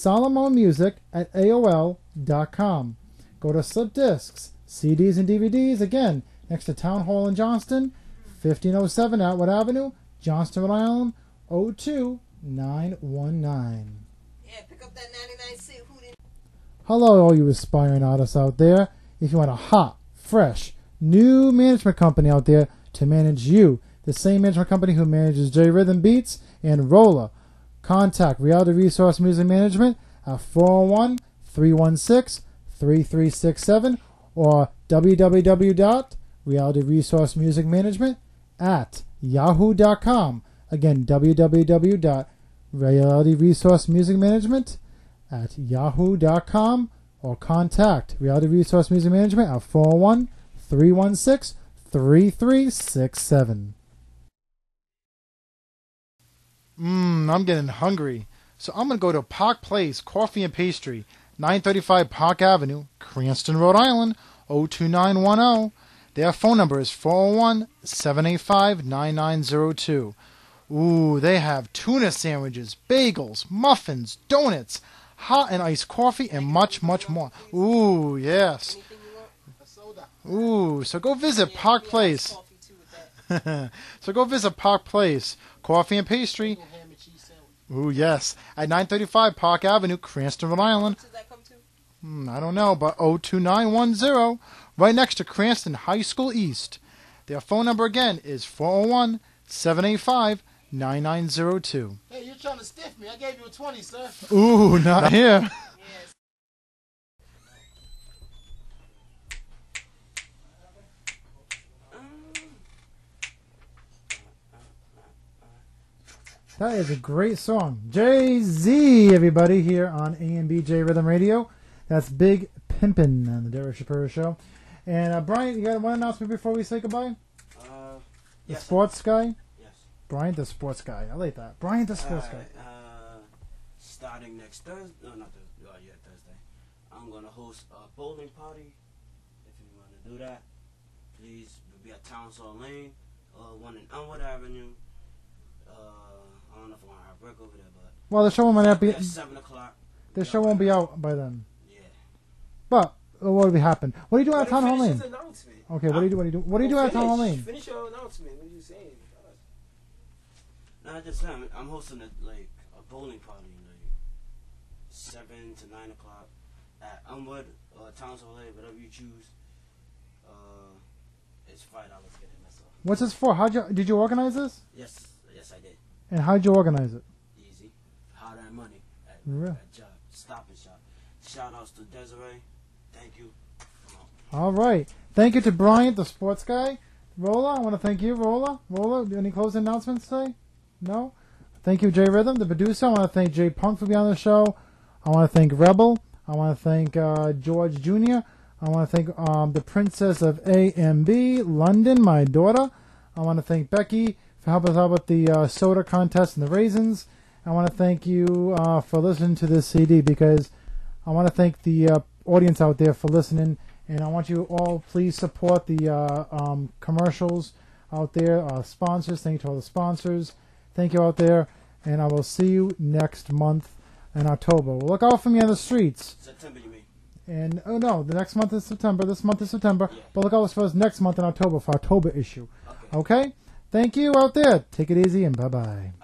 SolomonMusic@AOL.com. Go to Slip Discs, CDs and DVDs, again, next to Town Hall in Johnston, 1507 Atwood Avenue, Johnston, Rhode Island, 02919. Yeah, pick up that 99C. Hello, all you aspiring artists out there. If you want a hot, fresh, new management company out there to manage you, the same management company who manages J Rhythm Beats and Roller, contact Reality Resource Music Management at 401-316-3367 or www.realityresourcemusicmanagement@yahoo.com. Again, www.realityresourcemusicmanagement@yahoo.com or contact Reality Resource Music Management at 401-316-3367. I'm getting hungry. So I'm going to go to Park Place Coffee and Pastry, 935 Park Avenue, Cranston, Rhode Island, 02910. Their phone number is 401-785-9902. Ooh, they have tuna sandwiches, bagels, muffins, donuts, hot and iced coffee, and much, much more. Ooh, yes. Ooh, so go visit Park Place. So go visit Park Place Coffee and Pastry. Ooh, yes. At 935 Park Avenue, Cranston, Rhode Island. I don't know, but 02910. Right next to Cranston High School East. Their phone number again is 401-785-9902. Hey, you're trying to stiff me. I gave you a 20, sir. Ooh, not here. That is a great song. Jay-Z, everybody, here on AMBJ Rhythm Radio. That's Big Pimpin' on the Derek Shapiro Show. And Brian, you got one announcement before we say goodbye? The sports guy? Yes. Brian the sports guy. I like that. Brian the sports guy. Starting next Thursday. No, not Thursday. Thursday. I'm going to host a bowling party. If you want to do that, please. We'll be at Townsall Lane, one in Elmwood Avenue. I don't know if I want to have work over there, but... Well, the show might not be... At 7 o'clock. The show won't be out by then. Yeah. But, what will happen? What are you doing at Town Hall Lane? Okay, what are you doing? What are you doing at Town Hall Lane? Finish your announcement. What are you saying? No, I just I'm hosting a bowling party, 7 to 9 o'clock at Elmwood or Townsville, whatever you choose. It's $5 to get in. That's all. What's this for? Did you organize this? Yes, I did. And how'd you organize it? Easy. Hard earned money at job. Stop and Shop. Shout outs to Desiree. Thank you. All right. Thank you to Bryant, the sports guy. Rolla, I want to thank you, Rolla. Rolla, any closing announcements today? No? Thank you, Jay Rhythm, the producer. I want to thank Jay Punk for being on the show. I want to thank Rebel. I want to thank George Jr. I want to thank the Princess of AMB, London, my daughter. I want to thank Becky for helping us out with the soda contest and the raisins. I want to thank you for listening to this CD, because I want to thank the audience out there for listening. And I want you all, please support the commercials out there, sponsors. Thank you to all the sponsors. Thank you out there. And I will see you next month in October. We'll look out for me on the streets. September, you mean? And, oh no, the next month is September. This month is September. Yeah. But look out for us next month in October for October issue. Okay? Thank you out there. Take it easy and bye-bye.